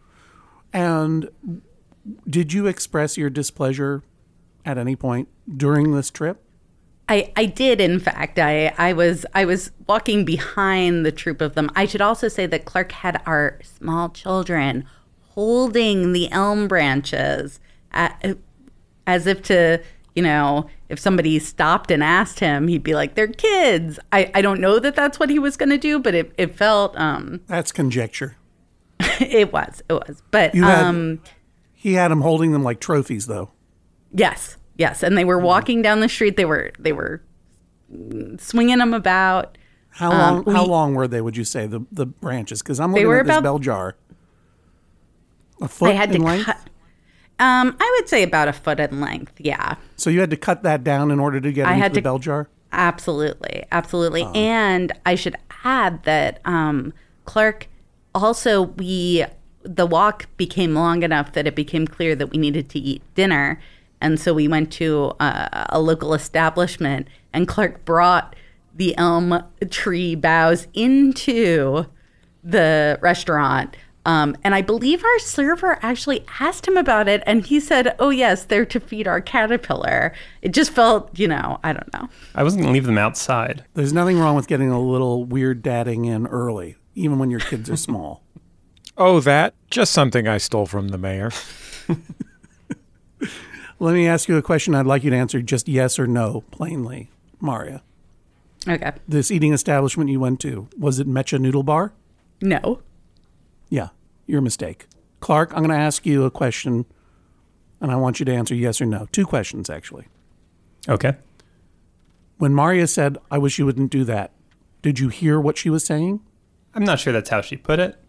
And did you express your displeasure at any point during this trip? I, I did, in fact. I, I was I was walking behind the troop of them. I should also say that Clark had our small children holding the elm branches at, as if to, you know, if somebody stopped and asked him, he'd be like, they're kids. I, I don't know that that's what he was going to do, but it, it felt, um, That's conjecture. it was, it was. But, You had- um, He had them holding them like trophies, though. yes, yes. And they were walking down the street. They were, they were swinging them about. How long? Um, how we- long were they? Would you say the the branches? Because I'm They looking were at this about- bell jar. A foot I had in to length. cut. Um, I would say about a foot in length. Yeah, So you had to cut that down in order to get I into had the to- bell jar. absolutely, absolutely. And I should add that um, Clark also we the walk became long enough that it became clear that we needed to eat dinner, and so we went to uh, a local establishment, and Clark brought the elm tree boughs into the restaurant. Um, and I believe our server actually asked him about it, and he said, oh, yes, they're to feed our caterpillar. It just felt, you know, I don't know. I wasn't going to leave them outside. There's nothing wrong with getting a little weird dadding in early, even when your kids are small. Oh, that? Just something I stole from the mayor. Let me ask you a question. I'd like you to answer just yes or no, plainly, Maria. Okay. This eating establishment you went to, was it Mecha Noodle Bar? No. Yeah, your mistake. Clark, I'm going to ask you a question, and I want you to answer yes or no. Two questions, actually. Okay. When Maria said, I wish you wouldn't do that, did you hear what she was saying? I'm not sure that's how she put it.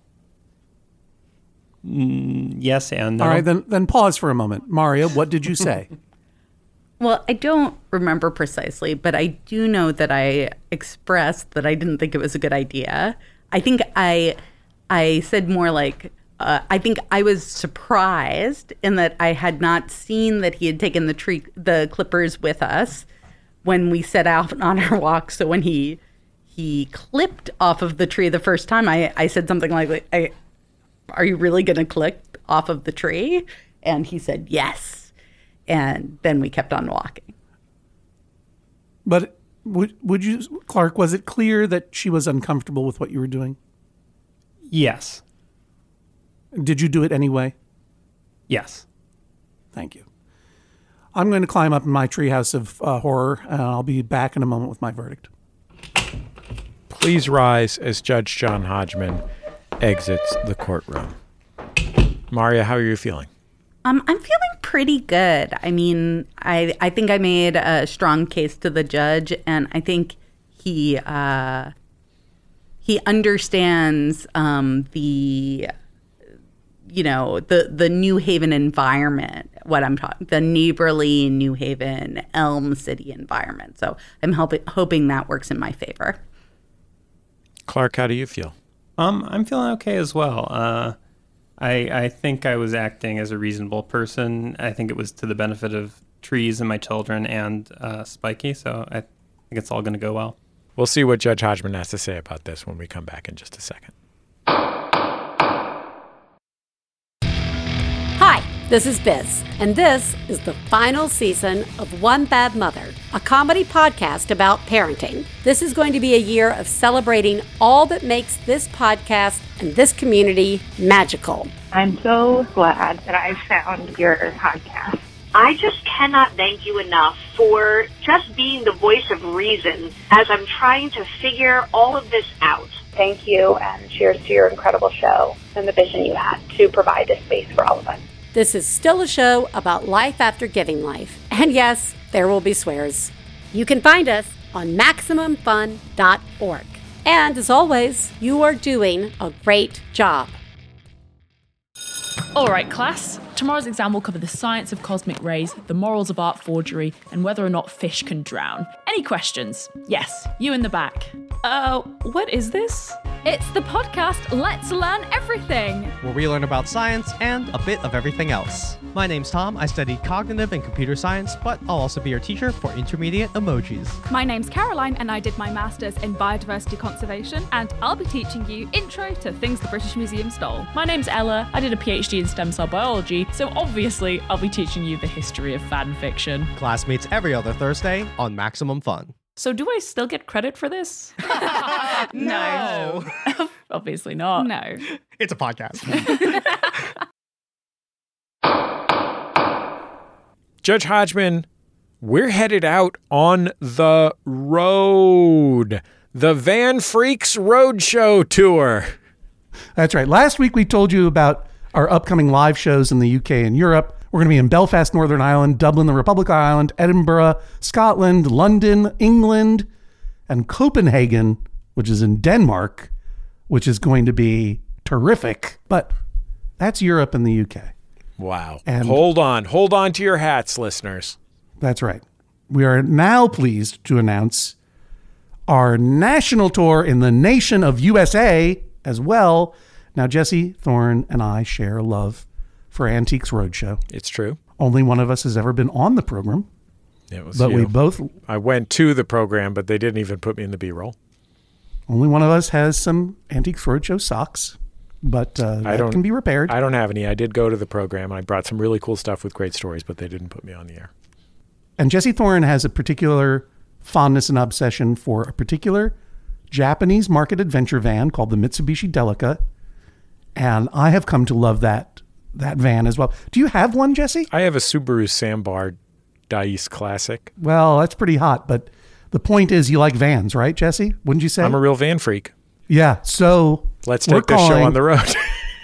Mm, yes and no. All right, then, then pause for a moment. Maria, what did you say? Well, I don't remember precisely, but I do know that I expressed that I didn't think it was a good idea. I think I, I said more like, uh, I think I was surprised in that I had not seen that he had taken the tree, the clippers with us when we set out on our walk. So when he he clipped off of the tree the first time, I, I said something like, I, "Are you really going to clip off of the tree?" And he said, "Yes." And then we kept on walking. But would, would you, Clark, was it clear that she was uncomfortable with what you were doing? Yes. Did you do it anyway? Yes. Thank you. I'm going to climb up in my treehouse of uh, horror, and I'll be back in a moment with my verdict. Please rise as Judge John Hodgman exits the courtroom. Maria, how are you feeling? Um, I'm feeling pretty good. I mean, I I think I made a strong case to the judge, and I think he uh, he understands um, the you know the the New Haven environment. What I'm talking, the neighborly New Haven, Elm City environment. So I'm hoping hoping that works in my favor. Clark, how do you feel? Um, I'm feeling okay as well. Uh, I I think I was acting as a reasonable person. I think it was to the benefit of Trees and my children and uh, Spiky. So I think it's all going to go well. We'll see what Judge Hodgman has to say about this when we come back in just a second. Hi, this is Biz, and this is the final season of One Bad Mother, a comedy podcast about parenting. This is going to be a year of celebrating all that makes this podcast and this community magical. I'm so glad that I found your podcast. I just cannot thank you enough for just being the voice of reason as I'm trying to figure all of this out. Thank you, and cheers to your incredible show and the vision you had to provide this space for all of us. This is still a show about life after giving life. And yes, there will be swears. You can find us on maximum fun dot org. And as always, you are doing a great job. All right, class. Tomorrow's exam will cover the science of cosmic rays, the morals of art forgery, and whether or not fish can drown. Any questions? Yes, you in the back. Uh, what is this? It's the podcast Let's Learn Everything, where we learn about science and a bit of everything else. My name's Tom. I studied cognitive and computer science, but I'll also be your teacher for intermediate emojis. My name's Caroline, and I did my master's in biodiversity conservation, and I'll be teaching you intro to things the British Museum stole. My name's Ella. I did a PhD in stem cell biology, so obviously I'll be teaching you the history of fan fiction. Class meets every other Thursday on Maximum Fun. So do I still get credit for this? No. Obviously not. No. It's a podcast. Judge Hodgman, we're headed out on the road. The Van Freaks Roadshow Tour. That's right. Last week we told you about our upcoming live shows in the U K and Europe. We're going to be in Belfast, Northern Ireland, Dublin, the Republic of Ireland, Edinburgh, Scotland, London, England, and Copenhagen, which is in Denmark, which is going to be terrific. But that's Europe and the U K. Wow. And hold on. Hold on to your hats, listeners. That's right. We are now pleased to announce our national tour in the nation of U S A as well. Now, Jesse Thorne and I share a love for Antiques Roadshow. It's true. Only one of us has ever been on the program. It was but you. we both. I went to the program, but they didn't even put me in the B-roll. Only one of us has some Antiques Roadshow socks, but uh, I that don't, can be repaired. I don't have any. I did go to the program, and I brought some really cool stuff with great stories, but they didn't put me on the air. And Jesse Thorne has a particular fondness and obsession for a particular Japanese market adventure van called the Mitsubishi Delica, and I have come to love that that van as well. Do you have one, Jesse? I have a Subaru Sambar Dice Classic. Well, that's pretty hot, but the point is you like vans, right, Jesse? Wouldn't you say? I'm a real van freak. Yeah, so let's take this show on the road.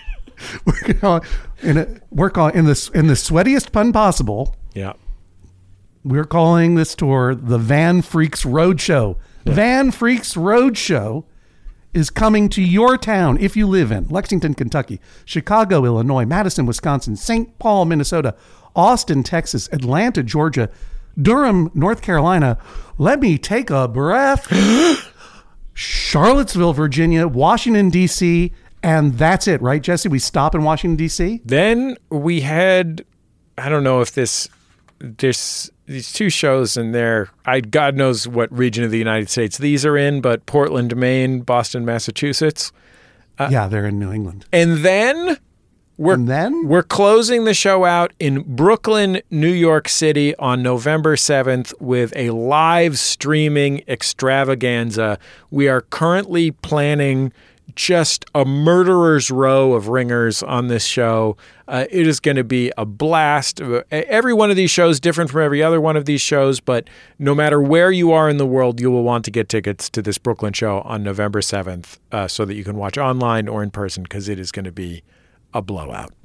we're calling, in a, we're calling in this in the sweatiest pun possible. Yeah, we're calling this tour the Van Freaks Roadshow. Yeah. Van Freaks Roadshow is coming to your town if you live in Lexington, Kentucky, Chicago, Illinois, Madison, Wisconsin, Saint Paul, Minnesota, Austin, Texas, Atlanta, Georgia, Durham, North Carolina. Let me take a breath. Charlottesville, Virginia, Washington, D C, and that's it, right, Jesse? We stop in Washington, D C? Then we had, I don't know if this, this these two shows in there, I God knows what region of the United States these are in, but Portland, Maine, Boston, Massachusetts. Uh, yeah, they're in New England. And then we're and then we're closing the show out in Brooklyn, New York City on November seventh with a live streaming extravaganza. We are currently planning just a murderer's row of ringers on this show. Uh, it is going to be a blast. Every one of these shows different from every other one of these shows, but no matter where you are in the world, you will want to get tickets to this Brooklyn show on November seventh uh, so that you can watch online or in person because it is going to be a blowout.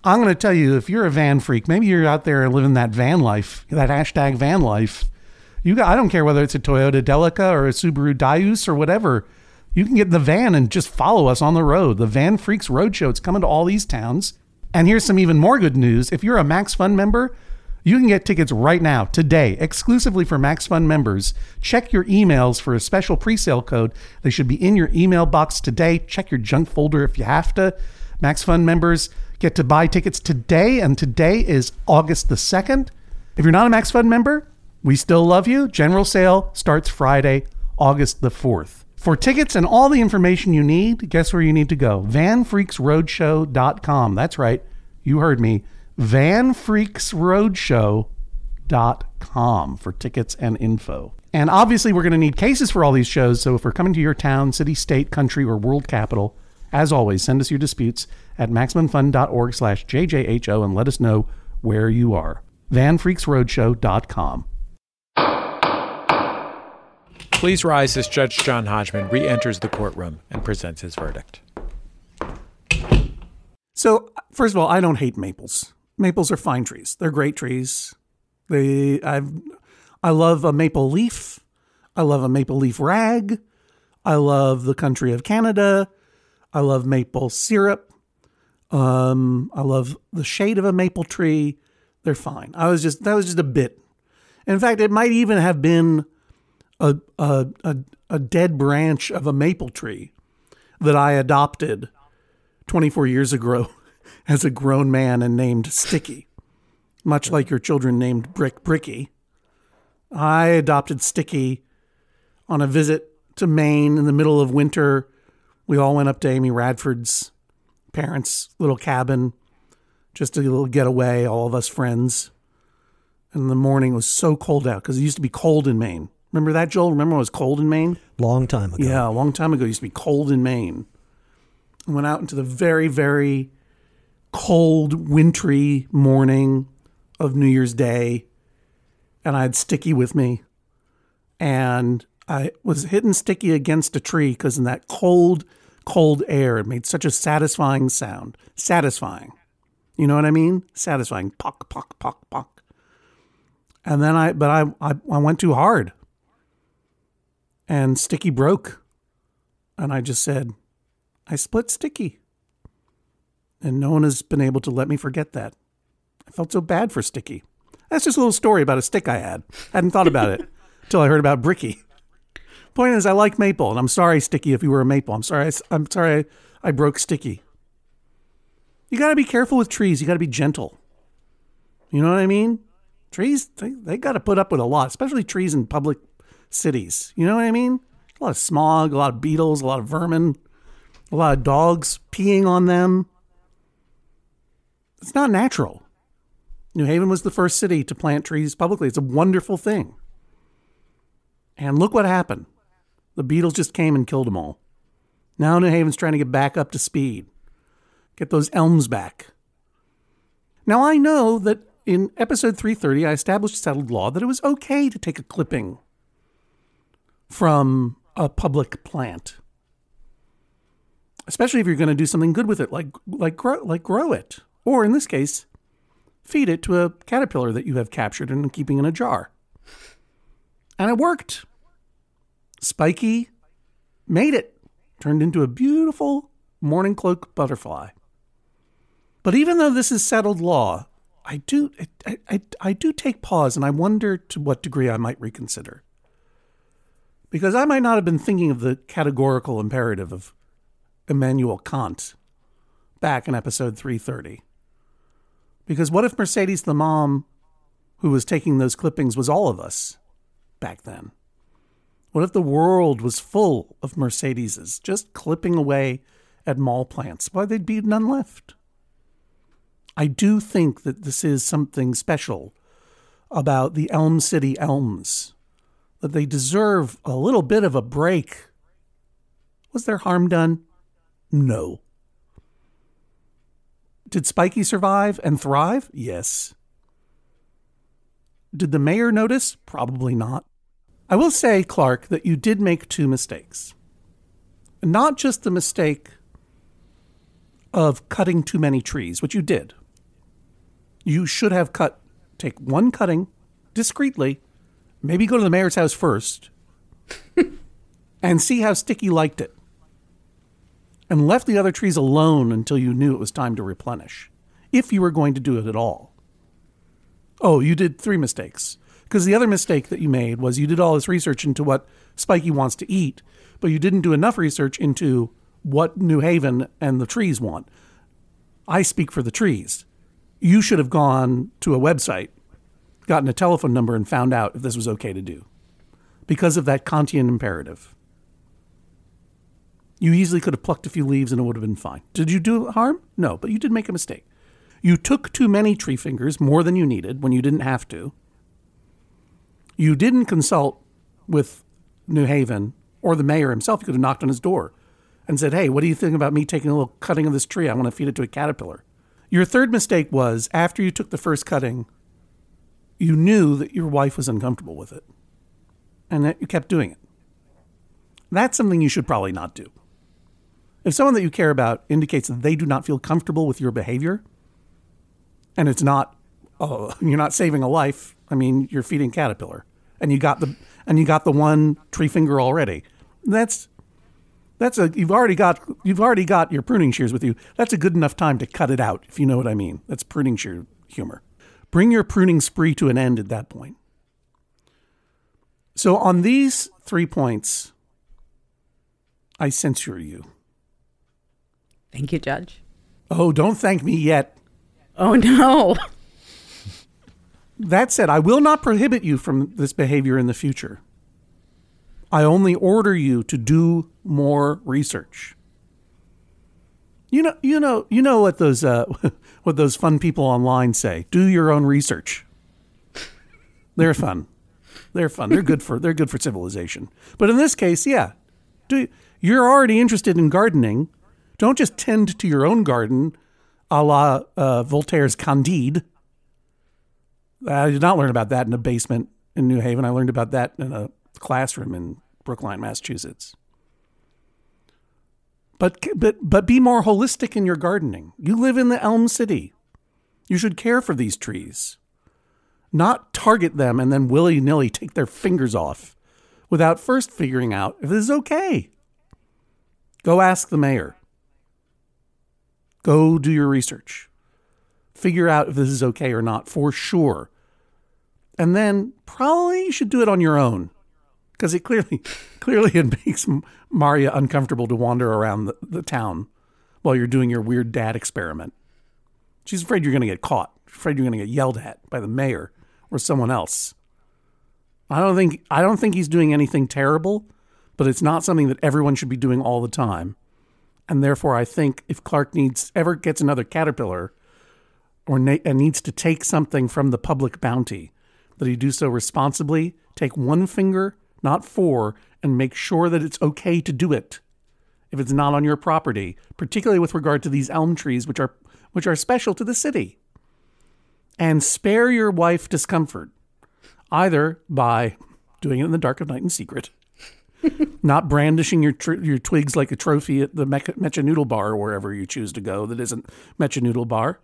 I'm going to tell you, if you're a van freak, maybe you're out there living that van life, that hashtag van life. You got, I don't care whether it's a Toyota Delica or a Subaru Daius or whatever. You can get in the van and just follow us on the road. The Van Freaks Roadshow. It's coming to all these towns. And here's some even more good news. If you're a Max Fun member, you can get tickets right now, today, exclusively for Max Fun members. Check your emails for a special pre-sale code. They should be in your email box today. Check your junk folder if you have to. Max Fun members get to buy tickets today, and today is August the second. If you're not a Max Fun member, we still love you. General sale starts Friday, August the fourth. For tickets and all the information you need, guess where you need to go? van freaks roadshow dot com. That's right. You heard me. van freaks roadshow dot com for tickets and info. And obviously, we're going to need cases for all these shows. So if we're coming to your town, city, state, country, or world capital, as always, send us your disputes at maximum fun dot org slash J J H O and let us know where you are. van freaks roadshow dot com. Please rise as Judge John Hodgman re-enters the courtroom and presents his verdict. So, first of all, I don't hate maples. Maples are fine trees. They're great trees. They, I've, I love a maple leaf. I love a maple leaf rag. I love the country of Canada. I love maple syrup. Um, I love the shade of a maple tree. They're fine. I was just, that was just a bit. In fact, it might even have been a, a, a, a dead branch of a maple tree that I adopted twenty-four years ago as a grown man and named Sticky. Much like your children named Brick Bricky. I adopted Sticky on a visit to Maine in the middle of winter. We all went up to Amy Radford's parents' little cabin, just a little getaway, all of us friends. And the morning was so cold out because it used to be cold in Maine. Remember that, Joel? Remember when it was cold in Maine? Long time ago. Yeah, a long time ago. It used to be cold in Maine. I went out into the very, very cold, wintry morning of New Year's Day, and I had Sticky with me. And I was hitting Sticky against a tree because in that cold, cold air, it made such a satisfying sound. Satisfying. You know what I mean? Satisfying. Pock, pock, pock, pock. And then I, but I, I, I went too hard. And Sticky broke. And I just said, I split Sticky. And no one has been able to let me forget that. I felt so bad for Sticky. That's just a little story about a stick I had. I hadn't thought about it until I heard about Bricky. Point is, I like maple, and I'm sorry, Sticky, if you were a maple. I'm sorry. I, I'm sorry I, I broke Sticky. You got to be careful with trees. You got to be gentle. You know what I mean? Trees, they, they got to put up with a lot, especially trees in public cities. You know what I mean? A lot of smog, a lot of beetles, a lot of vermin, a lot of dogs peeing on them. It's not natural. New Haven was the first city to plant trees publicly. It's a wonderful thing. And look what happened. The beetles just came and killed them all. Now New Haven's trying to get back up to speed. Get those elms back. Now I know that in episode three thirty, I established a settled law that it was okay to take a clipping from a public plant. Especially if you're going to do something good with it, like, like, grow, like grow it. Or in this case, feed it to a caterpillar that you have captured and keeping in a jar. And it worked. Spiky made it. Turned into a beautiful morning cloak butterfly. But even though this is settled law, I do I, I, I do take pause, and I wonder to what degree I might reconsider. Because I might not have been thinking of the categorical imperative of Immanuel Kant back in episode three thirty. Because what if Mercedes, the mom who was taking those clippings, was all of us back then? What if the world was full of Mercedeses just clipping away at mall plants? Why, there'd be none left. I do think that this is something special about the Elm City elms, that they deserve a little bit of a break. Was there harm done? No. Did Spiky survive and thrive? Yes. Did the mayor notice? Probably not. I will say, Clark, that you did make two mistakes. Not just the mistake of cutting too many trees, which you did. You should have cut, take one cutting discreetly, maybe go to the mayor's house first, and see how Sticky liked it. And left the other trees alone until you knew it was time to replenish, if you were going to do it at all. Oh, you did three mistakes. Because the other mistake that you made was you did all this research into what Spiky wants to eat, but you didn't do enough research into what New Haven and the trees want. I speak for the trees. You should have gone to a website, gotten a telephone number, and found out if this was okay to do. Because of that Kantian imperative. You easily could have plucked a few leaves and it would have been fine. Did you do harm? No, but you did make a mistake. You took too many tree fingers, more than you needed, when you didn't have to. You didn't consult with New Haven or the mayor himself. You could have knocked on his door and said, hey, what do you think about me taking a little cutting of this tree? I want to feed it to a caterpillar. Your third mistake was, after you took the first cutting, you knew that your wife was uncomfortable with it, and that you kept doing it. That's something you should probably not do. If someone that you care about indicates that they do not feel comfortable with your behavior, and it's not, oh, you're not saving a life, I mean, you're feeding caterpillar, and you got the and you got the one tree finger already. That's that's a you've already got you've already got your pruning shears with you. That's a good enough time to cut it out, if you know what I mean. That's pruning shear humor. Bring your pruning spree to an end at that point. So on these three points, I censure you. Thank you, Judge. Oh, don't thank me yet. Oh, no. That said, I will not prohibit you from this behavior in the future. I only order you to do more research. You know, you know, you know what those uh, what those fun people online say. Do your own research. They're fun. They're fun. They're good for they're good for civilization. But in this case, yeah, do you're already interested in gardening. Don't just tend to your own garden, a la uh, Voltaire's Candide. I did not learn about that in a basement in New Haven. I learned about that in a classroom in Brookline, Massachusetts. But but but be more holistic in your gardening. You live in the Elm City. You should care for these trees. Not target them and then willy-nilly take their fingers off without first figuring out if this is okay. Go ask the mayor. Go do your research. Figure out if this is okay or not for sure. And then probably you should do it on your own. Because it clearly clearly it makes Maria uncomfortable to wander around the, the town while you're doing your weird dad experiment. She's afraid you're going to get caught. She's afraid you're going to get yelled at by the mayor or someone else. I don't think I don't think he's doing anything terrible, but it's not something that everyone should be doing all the time. And therefore, I think if Clark needs ever gets another caterpillar or na- and needs to take something from the public bounty, that he do so responsibly, take one finger, not four, and make sure that it's okay to do it if it's not on your property, particularly with regard to these elm trees, which are which are special to the city. And spare your wife discomfort, either by doing it in the dark of night in secret, not brandishing your tr- your twigs like a trophy at the Mecha, Mecha Noodle Bar or wherever you choose to go that isn't Mecha Noodle Bar,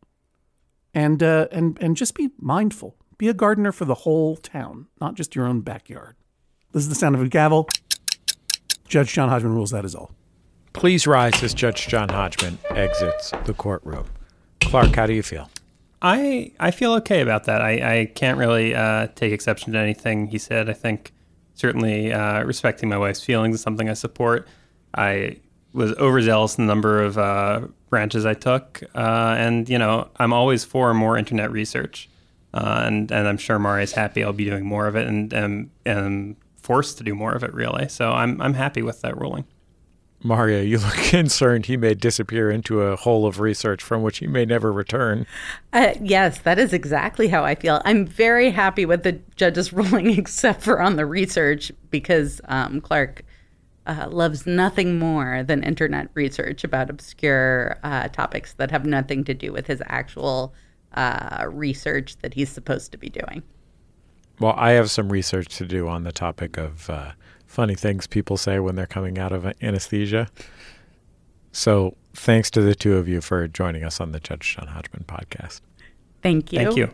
and uh, and and just be mindful. Be a gardener for the whole town, not just your own backyard. This is the sound of a gavel. Judge John Hodgman rules, that is all. Please rise as Judge John Hodgman exits the courtroom. Clark, how do you feel? I I feel okay about that. I, I can't really uh, take exception to anything he said. I think certainly uh, respecting my wife's feelings is something I support. I was overzealous in the number of uh, branches I took. Uh, and, you know, I'm always for more internet research. Uh, and, and I'm sure Maria's happy I'll be doing more of it and, and, and forced to do more of it, really. So I'm I'm happy with that ruling. Maria, you look concerned he may disappear into a hole of research from which he may never return. Uh, yes, that is exactly how I feel. I'm very happy with the judge's ruling, except for on the research, because um, Clark uh, loves nothing more than internet research about obscure uh, topics that have nothing to do with his actual uh, research that he's supposed to be doing. Well, I have some research to do on the topic of uh, funny things people say when they're coming out of anesthesia. So thanks to the two of you for joining us on the Judge John Hodgman podcast. Thank you. Thank you.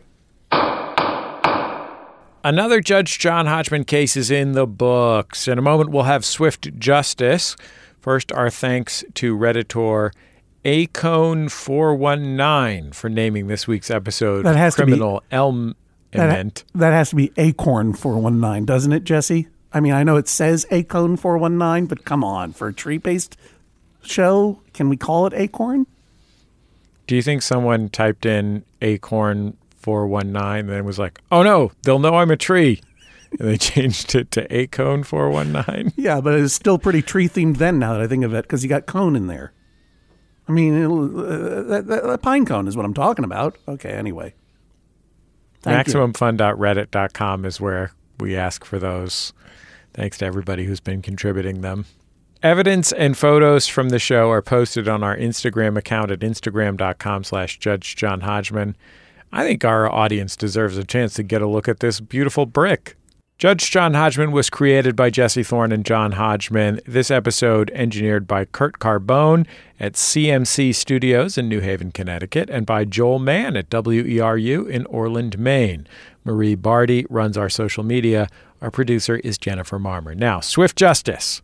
Another Judge John Hodgman case is in the books. In a moment, we'll have swift justice. First, our thanks to Redditor Acone four one nine for naming this week's episode That has to be- Criminal Elm That, Event. that has to be Acorn four one nine, doesn't it, Jesse? I mean, I know it says Acone four one nine, but come on. For a tree-based show, can we call it Acorn? Do you think someone typed in Acorn four one nine and then was like, oh no, they'll know I'm a tree? And they changed it to Acone four one nine? Yeah, but it's still pretty tree-themed then, now that I think of it, because you got cone in there. I mean, it'll, uh, that, that, that pine cone is what I'm talking about. Okay, anyway. Thank maximum fun dot reddit dot com is where we ask for those. Thanks to everybody who's been contributing them. Evidence and photos from the show are posted on our Instagram account at instagram.com slash Judge John Hodgman. I think our audience deserves a chance to get a look at this beautiful brick. Judge John Hodgman was created by Jesse Thorne and John Hodgman. This episode engineered by Kurt Carbone at C M C Studios in New Haven, Connecticut, and by Joel Mann at W E R U in Orland, Maine. Marie Barty runs our social media. Our producer is Jennifer Marmer. Now, swift justice.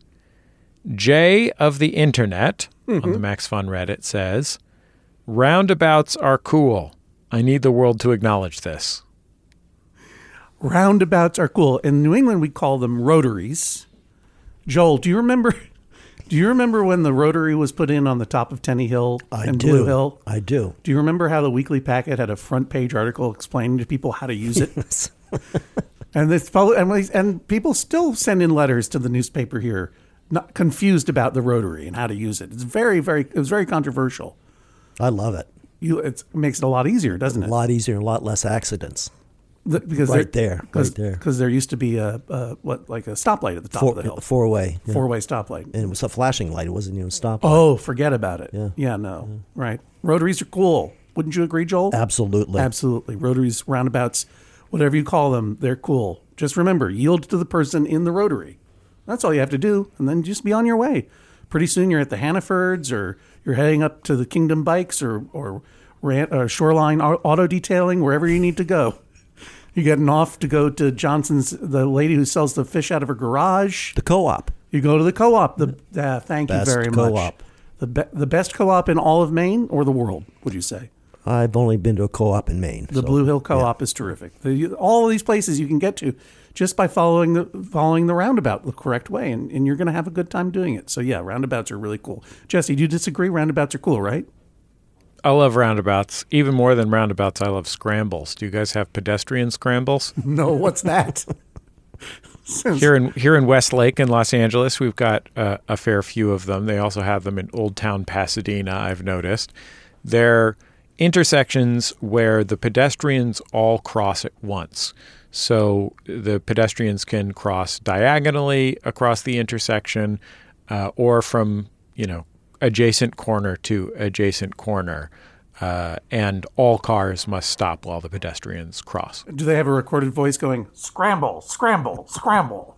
Jay of the Internet mm-hmm. on the Max Fun Reddit says, roundabouts are cool. I need the world to acknowledge this. Roundabouts are cool. In New England, we call them rotaries. Joel, do you remember? Do you remember when the rotary was put in on the top of Tenny Hill I and do. Blue Hill? I do. Do you remember how the Weekly Packet had a front page article explaining to people how to use it? and this and, and people still send in letters to the newspaper here, not confused about the rotary and how to use it. It's very, very. It was very controversial. I love it. You, it's, it makes it a lot easier, doesn't it? A lot easier and a lot less accidents. The, because right there, cause, right there. Because there used to be a, a what like a stoplight at the top Four, of the hill. Four way. Yeah. Four way stoplight. And it was a flashing light. It wasn't even a stoplight. Oh, forget about it. Yeah. Yeah, no. Yeah. Right. Rotaries are cool. Wouldn't you agree, Joel? Absolutely. Absolutely. Rotaries, roundabouts, whatever you call them, they're cool. Just remember, yield to the person in the rotary. That's all you have to do. And then just be on your way. Pretty soon you're at the Hannafords, or you're heading up to the Kingdom Bikes, or, or, rant, or Shoreline Auto Detailing, wherever you need to go. You're getting off to go to Johnson's, the lady who sells the fish out of her garage. The co-op. You go to the co-op. The uh, Thank best you very co-op. much. The, be, the best co-op in all of Maine or the world, would you say? I've only been to a co-op in Maine. The so, Blue Hill Co-op yeah. is terrific. The, all of these places you can get to just by following the following the roundabout the correct way, and, and you're going to have a good time doing it. So yeah, roundabouts are really cool. Jesse, do you disagree? Roundabouts are cool, right? I love roundabouts. Even more than roundabouts, I love scrambles. Do you guys have pedestrian scrambles? No, what's that? Here in here in Westlake in Los Angeles, we've got uh, a fair few of them. They also have them in Old Town Pasadena, I've noticed. They're intersections where the pedestrians all cross at once. So the pedestrians can cross diagonally across the intersection uh, or from, you know, adjacent corner to adjacent corner. Uh, and all cars must stop while the pedestrians cross. Do they have a recorded voice going, scramble, scramble, scramble?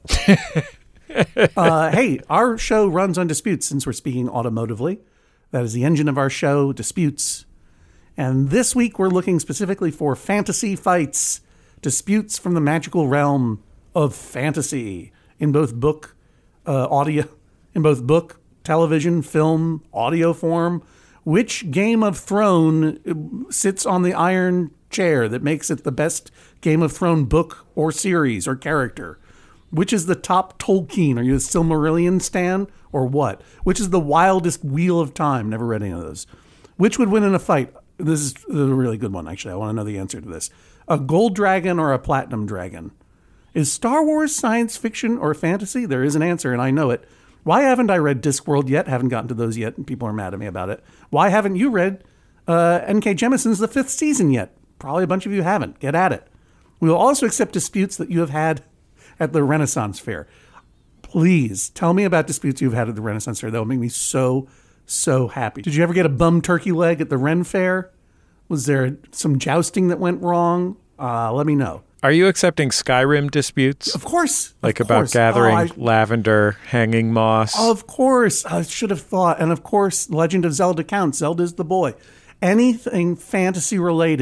uh, hey, our show runs on disputes since we're speaking automotively. That is the engine of our show, disputes. And this week we're looking specifically for fantasy fights, disputes from the magical realm of fantasy in both book, uh, audio, in both book, television, film, audio form. Which Game of Thrones sits on the iron chair that makes it the best Game of Thrones book or series or character? Which is the top Tolkien? Are you a Silmarillion stan or what? Which is the wildest Wheel of Time? Never read any of those. Which would win in a fight? This is a really good one, actually. I want to know the answer to this. A gold dragon or a platinum dragon? Is Star Wars science fiction or fantasy? There is an answer, and I know it. Why haven't I read Discworld yet? Haven't gotten to those yet, and people are mad at me about it. Why haven't you read uh, N K Jemisin's The Fifth Season yet? Probably a bunch of you haven't. Get at it. We will also accept disputes that you have had at the Renaissance Fair. Please tell me about disputes you've had at the Renaissance Fair. That will make me so, so happy. Did you ever get a bum turkey leg at the Ren Fair? Was there some jousting that went wrong? Uh, let me know. Are you accepting Skyrim disputes? Of course. Like of about course. gathering oh, I, lavender, hanging moss? Of course. I should have thought. And of course, Legend of Zelda counts. Zelda's the boy. Anything fantasy related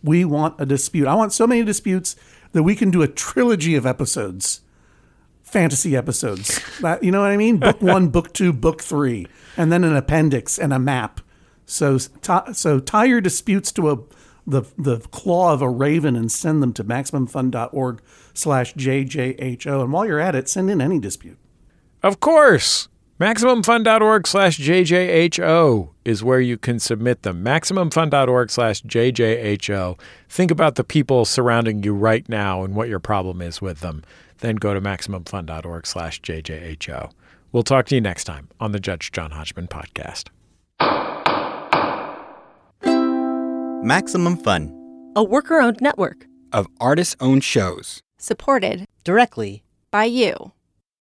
We want a dispute. I want so many disputes that we can do a trilogy of episodes, fantasy episodes. That, you know what I mean? Book one, book two, book three, and then an appendix and a map. So, t- so tie your disputes to a the the claw of a raven and send them to maximumfun.org slash JJHO. And while you're at it, send in any dispute. Of course. MaximumFun.org slash JJHO is where you can submit them. MaximumFun.org slash JJHO. Think about the people surrounding you right now and what your problem is with them. Then go to MaximumFun.org slash JJHO. We'll talk to you next time on the Judge John Hodgman podcast. Maximum Fun, a worker-owned network of artist-owned shows. supported directly by you.